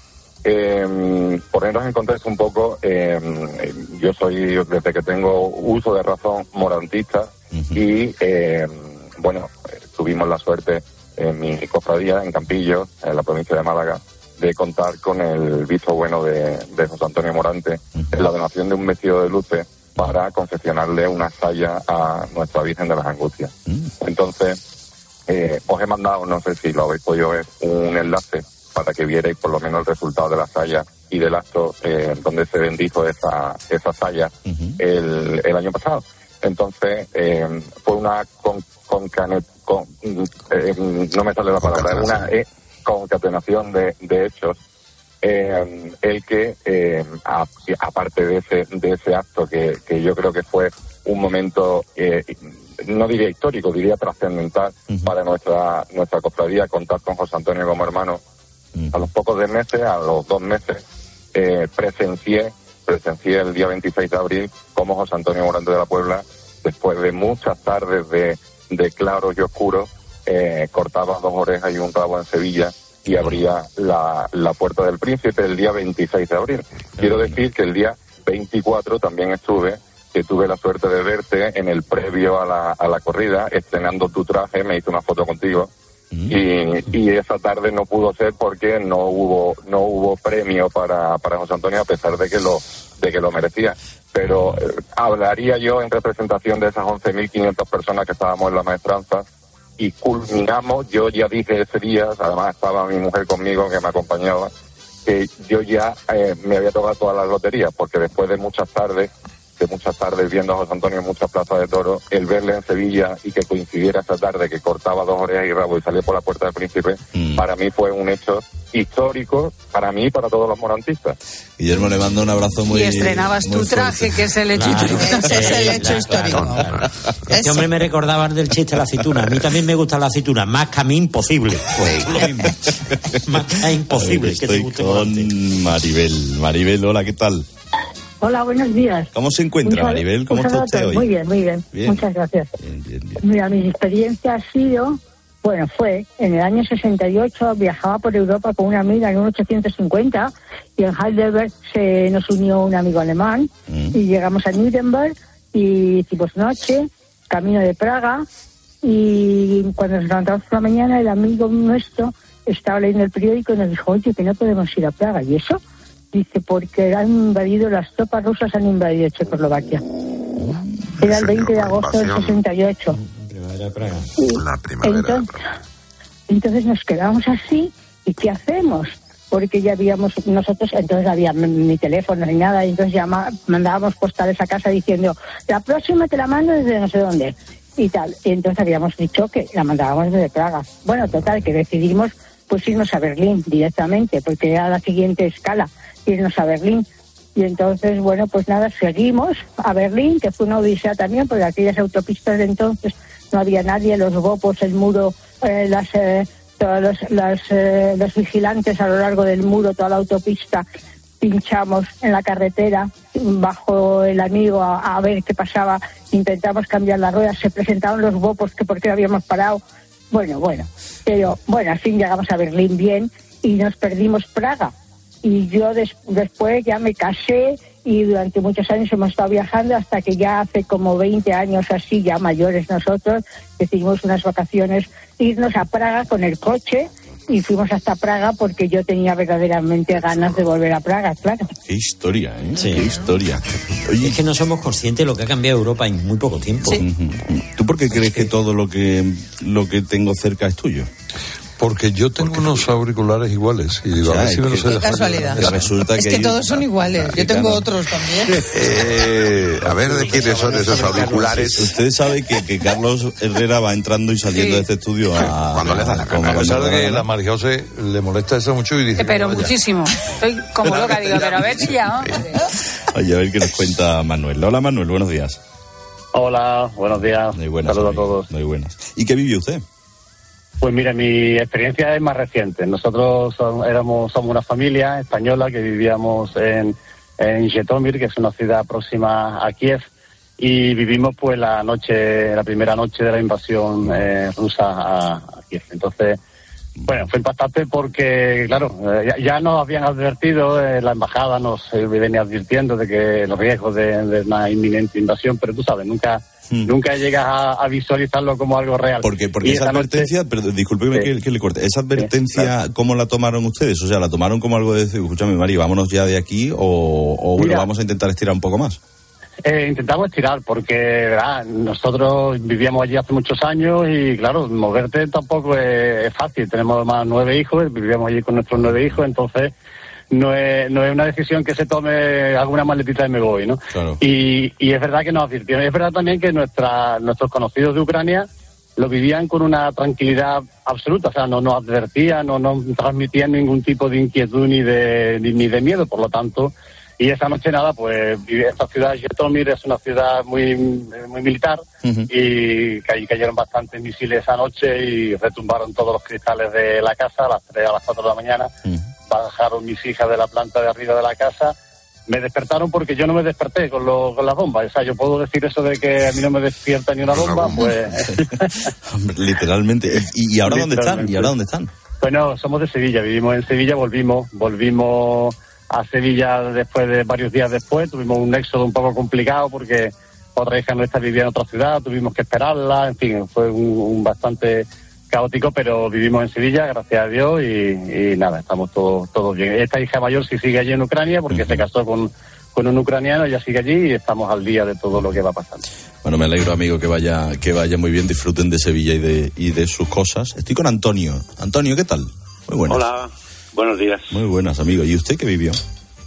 S10: Eh, ponernos en contexto un poco, eh, yo soy, desde que tengo uso de razón, morantista, uh-huh. y eh, bueno, tuvimos la suerte en mi cofradía, en Campillo, en la provincia de Málaga, de contar con el visto bueno de, de José Antonio Morante uh-huh. en la donación de un vestido de luces para confeccionarle una saya a nuestra Virgen de las Angustias. Uh-huh. Entonces, eh, os he mandado, no sé si lo habéis podido ver, un enlace para que vierais por lo menos el resultado de la saya y del acto eh, donde se bendijo esa, esa saya uh-huh. el, el año pasado. Entonces, eh, fue una con, con, con eh, no me sale la palabra, una eh, concatenación de, de hechos, eh, el que, eh, a, aparte de ese, de ese acto que, que yo creo que fue un momento, eh, no diría histórico, diría trascendental uh-huh. para nuestra, nuestra cofradía, contar con José Antonio como hermano. A los pocos de meses, a los dos meses, eh, presencié presencié el día veintiséis de abril cómo José Antonio Morante de la Puebla, después de muchas tardes de, de claros y oscuros, eh, cortaba dos orejas y un rabo en Sevilla y abría la, la Puerta del Príncipe el día veintiséis de abril. Quiero decir que el día veinticuatro también estuve, que tuve la suerte de verte en el previo a la, a la corrida, estrenando tu traje, me hice una foto contigo. Y, y esa tarde no pudo ser porque no hubo no hubo premio para, para José Antonio, a pesar de que lo de que lo merecía. Pero eh, hablaría yo en representación de esas once mil quinientas personas que estábamos en la maestranza y culminamos. Yo ya dije ese día, además estaba mi mujer conmigo que me acompañaba, que yo ya eh, me había tocado todas las loterías, porque después de muchas tardes de muchas tardes viendo a José Antonio en muchas plazas de toros, el verle en Sevilla y que coincidiera esa tarde que cortaba dos orejas y rabo y salía por la Puerta del Príncipe, mm. para mí fue un hecho histórico, para mí y para todos los morantistas.
S25: Guillermo, le mando un abrazo muy
S5: Y estrenabas
S25: muy
S5: tu traje,
S25: fuerte.
S5: que es el hecho,
S2: Claro,
S5: ese es el hecho histórico.
S2: Claro. Este hombre me recordaba del chiste de la aceituna. A mí también me gusta la aceituna, más que a mí imposible. Pues lo mismo. Más que a imposible que te
S25: Estoy
S2: guste
S25: con Maribel. Maribel, hola, ¿qué tal?
S9: Hola, buenos días.
S25: ¿Cómo se encuentra,
S9: Un sal-
S25: Maribel? ¿Cómo
S9: un
S25: está
S9: saludo a
S25: usted
S9: todos.
S25: hoy?
S9: Muy bien, muy bien,
S25: Bien.
S9: Muchas gracias.
S25: Bien, bien, bien.
S9: Mira, mi experiencia ha sido, bueno, fue en el año sesenta y ocho, viajaba por Europa con una amiga en un ochocientos cincuenta y en Heidelberg se nos unió un amigo alemán
S25: Mm.
S9: y llegamos a Nuremberg y hicimos noche, camino de Praga, y cuando nos levantamos por la mañana el amigo nuestro estaba leyendo el periódico y nos dijo, oye, que no podemos ir a Praga. ¿Y eso? Dice, porque han invadido, las tropas rusas han invadido Checoslovaquia. Era el veinte de agosto del sesenta y ocho.
S2: Primavera de Praga.
S4: La primavera.
S9: Entonces, entonces nos quedamos así, ¿y qué hacemos? Porque ya habíamos, nosotros, entonces había m- ni teléfono ni nada, y entonces llama, mandábamos postales a casa diciendo, la próxima te la mando desde no sé dónde, y tal. Y entonces habíamos dicho que la mandábamos desde Praga. Bueno, total, que decidimos pues irnos a Berlín directamente, porque era la siguiente escala, irnos a Berlín. Y entonces, bueno, pues nada, seguimos a Berlín, que fue una odisea también, porque aquellas autopistas de entonces no había nadie, los bopos, el muro, eh, las, eh, todos los, las, eh, los vigilantes a lo largo del muro, toda la autopista, pinchamos en la carretera, bajo el amigo a, a ver qué pasaba, intentamos cambiar las ruedas, se presentaron los bopos que por qué habíamos parado. Bueno, bueno, pero bueno, al fin llegamos a Berlín bien y nos perdimos Praga. Y yo des- después ya me casé y durante muchos años hemos estado viajando hasta que ya hace como veinte años así, ya mayores nosotros, decidimos unas vacaciones irnos a Praga con el coche y fuimos hasta Praga porque yo tenía verdaderamente ganas de volver a Praga, claro.
S25: Qué historia, ¿eh?
S2: Sí.
S25: Qué historia.
S2: Es que no somos conscientes de lo que ha cambiado Europa en muy poco tiempo.
S25: ¿Tú por qué crees que todo lo que lo que tengo cerca es tuyo?
S11: Porque yo tengo unos auriculares iguales y digo,
S25: O sea,
S11: a ver si me
S25: es
S11: los
S25: que-
S11: he
S6: Qué
S11: dejado.
S6: casualidad.
S25: Que resulta
S6: Es
S25: que
S6: que
S25: hay-
S6: todos son iguales. Yo tengo otros también.
S4: Eh, a ver de quiénes son esos auriculares.
S25: Usted sabe que, que Carlos Herrera va entrando y saliendo
S11: Sí.
S25: de este estudio a,
S4: Cuando le da la
S11: A pesar de que la María José le molesta eso mucho y dice...
S5: Eh, Pero
S11: "Vaya".
S5: muchísimo. Estoy como loca, digo, pero a ver si ya.
S25: Oye, a ver qué nos cuenta Manuel. Hola, Manuel, buenos días.
S12: Hola, buenos días.
S25: Muy buenas.
S12: Saludos a
S25: amigo.
S12: todos.
S25: Muy buenas. ¿Y qué vivió usted?
S12: Pues mira, mi experiencia es más reciente. Nosotros son- éramos, somos una familia española que vivíamos en, en Jytomyr, que es una ciudad próxima a Kiev, y vivimos pues la noche, la primera noche de la invasión eh, rusa a, a Kiev. Entonces, bueno, fue impactante porque, claro, eh, ya, ya nos habían advertido, eh, la embajada nos eh, venía advirtiendo de que los riesgos de, de una inminente invasión, pero tú sabes, nunca nunca llegas a, a visualizarlo como algo real.
S25: Porque, porque
S12: Y
S25: esa
S12: esa noche-
S25: advertencia, pero discúlpeme
S12: Sí.
S25: que, que le corte, esa advertencia,
S12: claro.
S25: ¿cómo la tomaron ustedes? O sea, ¿la tomaron como algo de decir, escúchame, Mari, vámonos ya de aquí o, o bueno,
S12: Mira.
S25: vamos a intentar estirar un poco más?
S12: Eh, intentamos estirar porque ¿verdad? Nosotros vivíamos allí hace muchos años y claro, moverte tampoco es, es fácil. Tenemos más nueve hijos, vivíamos allí con nuestros nueve hijos, entonces no es, no es una decisión que se tome alguna maletita y me voy, ¿no?
S25: Claro.
S12: Y, y es verdad que nos advirtieron. Es verdad también que nuestra, nuestros conocidos de Ucrania lo vivían con una tranquilidad absoluta, o sea, no nos advertían, no nos transmitían ningún tipo de inquietud ni de, ni, ni de miedo, por lo tanto. Y esa noche nada, pues esta ciudad, Jytomyr, es una ciudad muy muy militar y cay- cayeron bastantes misiles esa noche y retumbaron todos los cristales de la casa a las tres, a las cuatro de la mañana. Bajaron mis hijas de la planta de arriba de la casa me despertaron porque yo no me desperté con, lo, con las bombas. O sea, yo puedo decir eso de que a mí no me despierta ni una bomba, pues...
S25: Hombre, literalmente. ¿Y, y ahora dónde están? ¿Y ahora dónde están?
S12: Bueno, somos de Sevilla, vivimos en Sevilla, volvimos, volvimos a Sevilla después de varios días después, tuvimos un éxodo un poco complicado porque otra hija nuestra vivía en otra ciudad, tuvimos que esperarla, en fin, fue un, un bastante caótico, pero vivimos en Sevilla, gracias a Dios, y, y nada, estamos todos todos bien. Esta hija mayor sí sigue allí en Ucrania porque uh-huh. se casó con, con un ucraniano, ella sigue allí y estamos al día de todo lo que va pasando.
S25: Bueno, me alegro, amigo, que vaya que vaya muy bien, disfruten de Sevilla y de y de sus cosas. Estoy con Antonio. Antonio, ¿qué tal? Muy buenas.
S13: Hola, buenos días.
S25: Muy buenas, amigo. ¿Y usted qué vivió?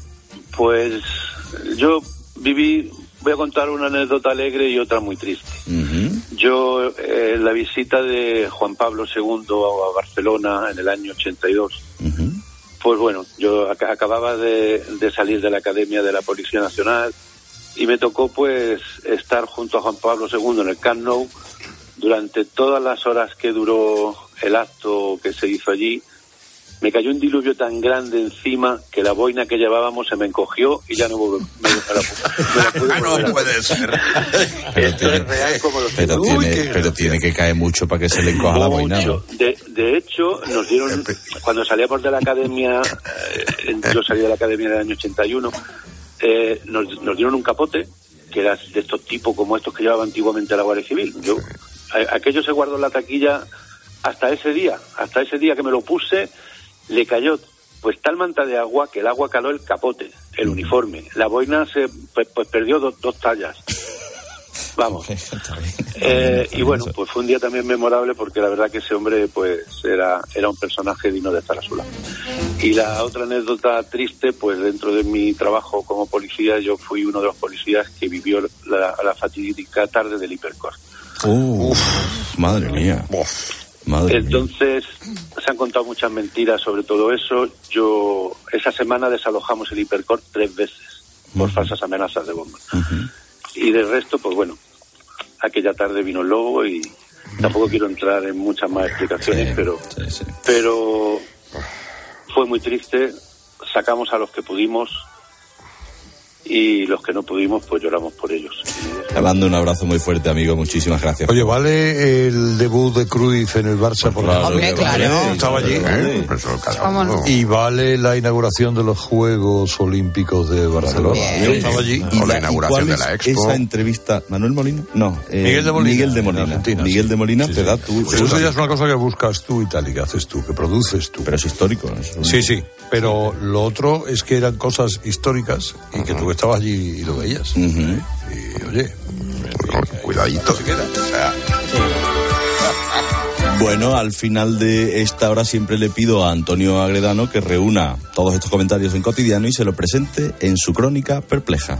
S13: Pues yo viví, voy a contar una anécdota alegre y otra muy triste. Uh-huh. Yo, eh, la visita de Juan Pablo segundo a Barcelona en el año ochenta y dos, uh-huh. pues bueno, yo ac- acababa de, de salir de la Academia de la Policía Nacional y me tocó pues estar junto a Juan Pablo segundo en el Camp Nou durante todas las horas que duró el acto que se hizo allí. Me cayó un diluvio tan grande encima que la boina que llevábamos se me encogió y ya no me, me, me la, me la pude
S4: No puede ser.
S25: Pero tiene, es real como lo pero, tiene, Uy, pero tiene que caer mucho para que se le encoja la boina, ¿no?
S13: De, de hecho, nos dieron, cuando salíamos de la academia, eh, yo salí de la academia en el año ochenta y uno, eh, nos, nos dieron un capote, que era de estos tipos como estos que llevaba antiguamente la Guardia Civil. Yo, a, aquello se guardó en la taquilla hasta ese día, hasta ese día que me lo puse. Le cayó pues tal manta de agua que el agua caló el capote, el uniforme. La boina se pues, pues perdió do, dos tallas. Vamos. Eh, y bueno, pues fue un día también memorable porque la verdad que ese hombre pues era era un personaje digno de estar a su lado. Y la otra anécdota triste, pues dentro de mi trabajo como policía, yo fui uno de los policías que vivió la, la fatídica tarde del Hipercor.
S25: Uh, uf, madre mía. Uf. Madre
S13: Entonces, mía. Se han contado muchas mentiras sobre todo eso. Yo, esa semana desalojamos el Hipercor tres veces por uh-huh. falsas amenazas de bomba. Uh-huh. Y del resto, pues bueno, aquella tarde vino el lobo y uh-huh. tampoco quiero entrar en muchas más explicaciones, sí, pero, sí, sí. pero fue muy triste. Sacamos a los que pudimos y los que no pudimos, pues lloramos por ellos.
S25: Te mando un abrazo muy fuerte, amigo. Muchísimas gracias.
S11: Oye, ¿vale el debut de Cruyff en el Barça? Por
S6: claro, Hombre, claro.
S11: claro. Estaba allí. ¿eh?
S6: No?
S11: Y vale la inauguración de los Juegos Olímpicos de Barcelona.
S6: Bien.
S11: Yo estaba allí.
S25: Y, y la inauguración de la Expo. Esa entrevista, ¿Manuel Molina? No, eh,
S11: Miguel de Molina.
S25: Miguel de Molina. Argentina,
S11: Miguel
S25: sí.
S11: de Molina
S25: sí,
S11: te
S25: sí.
S11: da tú. Pues eso ya es una cosa que buscas tú y tal, y que haces tú, que produces tú.
S25: Pero es histórico. ¿No?
S11: Sí, sí. Pero lo otro es que eran cosas históricas y uh-huh. que tú estabas allí y lo veías. Uh-huh. ¿eh? Y oye,
S4: pues, cuidadito.
S11: Se queda. O sea,
S25: bueno, al final de esta hora siempre le pido a Antonio Agredano que reúna todos estos comentarios en Cotidiano y se lo presente en su crónica perpleja.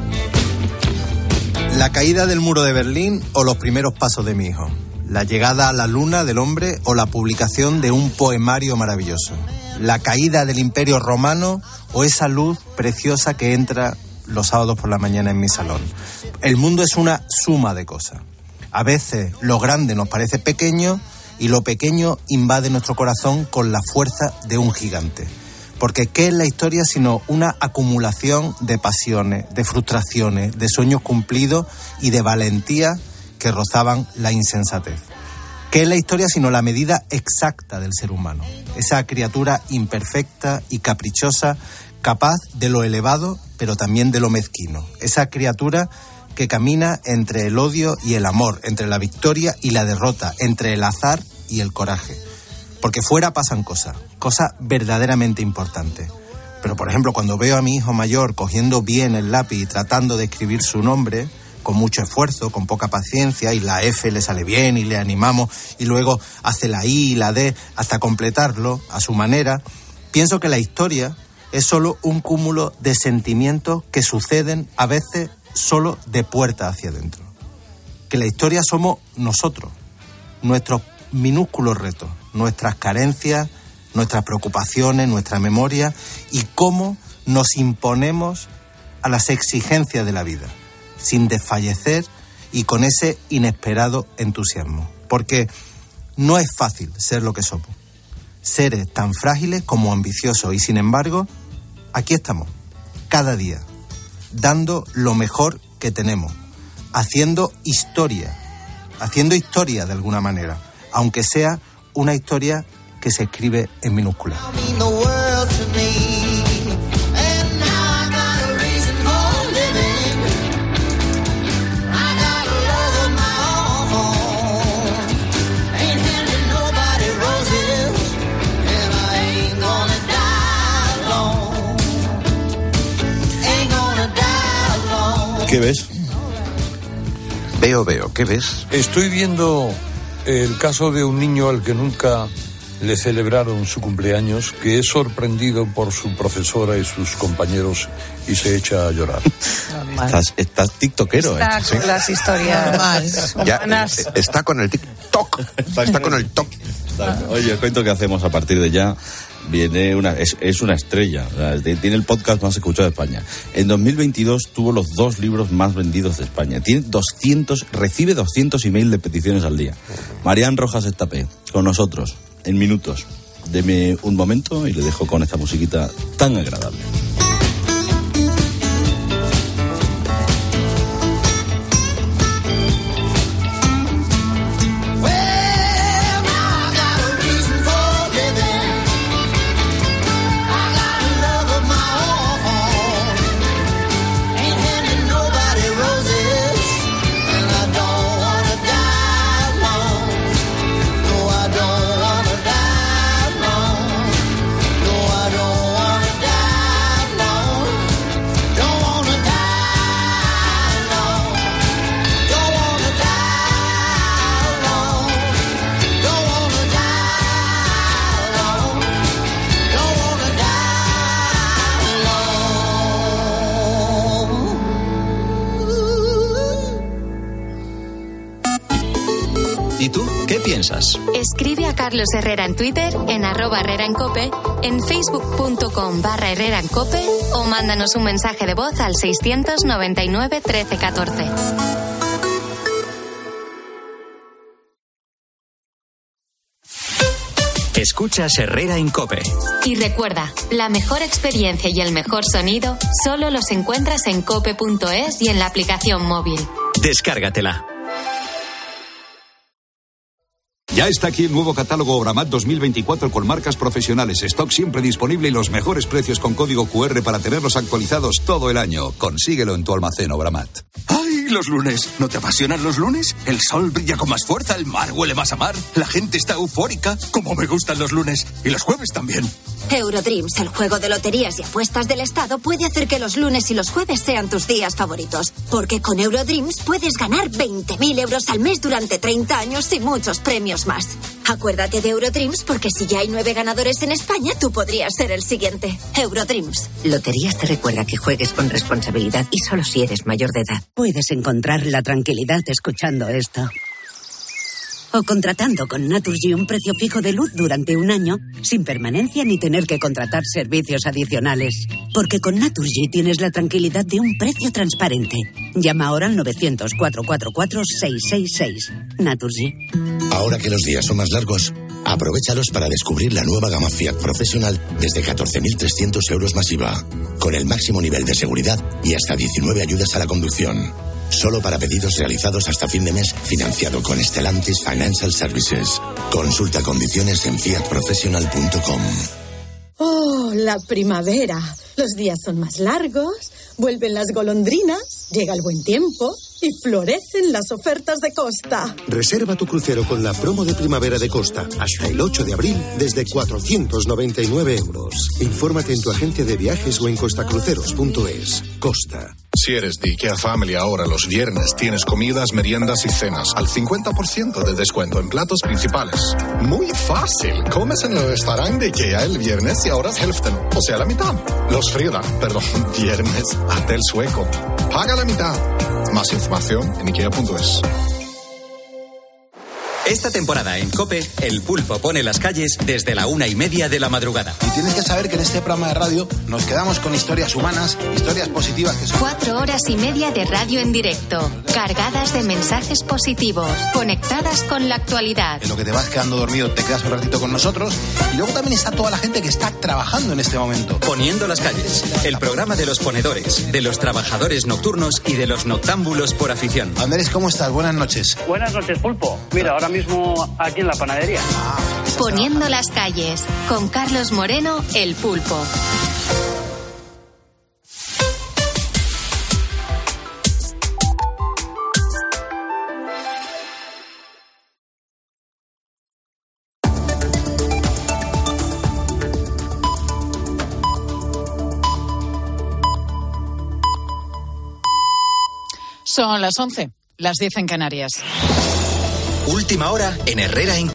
S7: La caída del muro de Berlín o los primeros pasos de mi hijo. La llegada a la luna del hombre o la publicación de un poemario maravilloso. La caída del Imperio Romano o esa luz preciosa que entra los sábados por la mañana en mi salón. El mundo es una suma de cosas. A veces lo grande nos parece pequeño y lo pequeño invade nuestro corazón con la fuerza de un gigante. Porque ¿qué es la historia sino una acumulación de pasiones, de frustraciones, de sueños cumplidos y de valentía que rozaban la insensatez? ¿Qué es la historia sino la medida exacta del ser humano? Esa criatura imperfecta y caprichosa, capaz de lo elevado, pero también de lo mezquino. Esa criatura que camina entre el odio y el amor, entre la victoria y la derrota, entre el azar y el coraje. Porque fuera pasan cosas, cosas verdaderamente importantes. Pero, por ejemplo, cuando veo a mi hijo mayor cogiendo bien el lápiz y tratando de escribir su nombre, con mucho esfuerzo, con poca paciencia, y la F le sale bien y le animamos, y luego hace la I y la D hasta completarlo a su manera, pienso que la historia es solo un cúmulo de sentimientos que suceden a veces solo de puerta hacia adentro. Que la historia somos nosotros, nuestros minúsculos retos, nuestras carencias, nuestras preocupaciones, nuestra memoria, y cómo nos imponemos a las exigencias de la vida, sin desfallecer y con ese inesperado entusiasmo. Porque no es fácil ser lo que somos. Seres tan frágiles como ambiciosos. Y sin embargo, aquí estamos, cada día, dando lo mejor que tenemos, haciendo historia, haciendo historia de alguna manera, aunque sea una historia que se escribe en minúsculas.
S25: ¿Qué ves?
S4: Veo, veo. ¿Qué ves?
S11: Estoy viendo el caso de un niño al que nunca le celebraron su cumpleaños, que es sorprendido por su profesora y sus compañeros y se echa a llorar.
S25: Estás, estás tiktokero,
S5: Está
S25: ¿eh?
S5: con
S25: Sí.
S5: las historias
S4: Ya,
S5: humanas.
S4: eh, está con el TikTok. Está con el TikTok.
S25: Oye, os cuento que hacemos a partir de ya. Viene una, es, es una estrella, o sea, tiene el podcast más escuchado de España. En dos mil veintidós tuvo los dos libros más vendidos de España. Tiene doscientos, recibe doscientos emails de peticiones al día. Marián Rojas Estapé, con nosotros, en minutos. Deme un momento y le dejo con esta musiquita tan agradable.
S30: ¿Y tú qué piensas?
S3: Escribe a Carlos Herrera en Twitter, en arroba Herrera en Cope, en facebook.com barra Herrera en Cope o mándanos un mensaje de voz al seiscientos noventa y nueve trece catorce.
S30: Escuchas Herrera en Cope.
S3: Y recuerda, la mejor experiencia y el mejor sonido solo los encuentras en cope punto es y en la aplicación móvil.
S30: Descárgatela.
S29: Ya está aquí el nuevo catálogo Obramat dos mil veinticuatro con marcas profesionales, stock siempre disponible y los mejores precios con código cu erre para tenerlos actualizados todo el año. Consíguelo en tu almacén Obramat.
S14: ¡Ay, los lunes! ¿No te apasionan los lunes? El sol brilla con más fuerza, el mar huele más a mar, la gente está eufórica. ¡Cómo me gustan los lunes! Y los jueves también.
S16: Eurodreams, el juego de loterías y apuestas del Estado, puede hacer que los lunes y los jueves sean tus días favoritos. Porque con Eurodreams puedes ganar veinte mil euros al mes durante treinta años y muchos premios más. Acuérdate de Eurodreams porque si ya hay nueve ganadores en España, tú podrías ser el siguiente. Eurodreams.
S17: Loterías te recuerda que juegues con responsabilidad y solo si eres mayor de edad. Puedes encontrar la tranquilidad escuchando esto. O contratando con Naturgy un precio fijo de luz durante un año, sin permanencia ni tener que contratar servicios adicionales. Porque con Naturgy tienes la tranquilidad de un precio transparente. Llama ahora al novecientos, cuatrocientos cuarenta y cuatro, seiscientos sesenta y seis. Naturgy.
S18: Ahora que los días son más largos, aprovéchalos para descubrir la nueva gama Fiat Professional desde catorce mil trescientos euros más I V A, con el máximo nivel de seguridad y hasta diecinueve ayudas a la conducción. Solo para pedidos realizados hasta fin de mes, financiado con Stellantis Financial Services. Consulta condiciones en fiat professional punto com.
S19: Oh, la primavera. Los días son más largos, vuelven las golondrinas, llega el buen tiempo y florecen las ofertas de Costa.
S20: Reserva tu crucero con la promo de primavera de Costa hasta el ocho de abril desde cuatrocientos noventa y nueve euros. Infórmate en tu agente de viajes o en costacruceros punto es. Costa.
S21: Si eres de IKEA Family, ahora los viernes tienes comidas, meriendas y cenas al cincuenta por ciento de descuento en platos principales. Muy fácil. Comes en el restaurante de IKEA el viernes y ahorras hälften, o sea, la mitad. Los Frida, perdón, viernes, hasta el sueco. Paga la mitad. Más información en ikea punto es.
S1: Esta temporada en COPE, El Pulpo pone las calles desde la una y media de la madrugada.
S8: Y tienes que saber que en este programa de radio nos quedamos con historias humanas, historias positivas que son...
S3: Cuatro horas y media de radio en directo, cargadas de mensajes positivos, conectadas con la actualidad.
S8: En lo que te vas quedando dormido te quedas un ratito con nosotros. Y luego también está toda la gente que está trabajando en este momento.
S1: Poniendo las calles, el programa de los ponedores, de los trabajadores nocturnos y de los noctámbulos por afición.
S8: Andrés, ¿cómo estás? Buenas noches.
S12: Buenas noches, Pulpo. Mira, ahora mismo aquí en la panadería.
S3: Poniendo las calles, con Carlos Moreno, El Pulpo.
S10: Son las once, las diez en Canarias.
S1: Última hora en Herrera en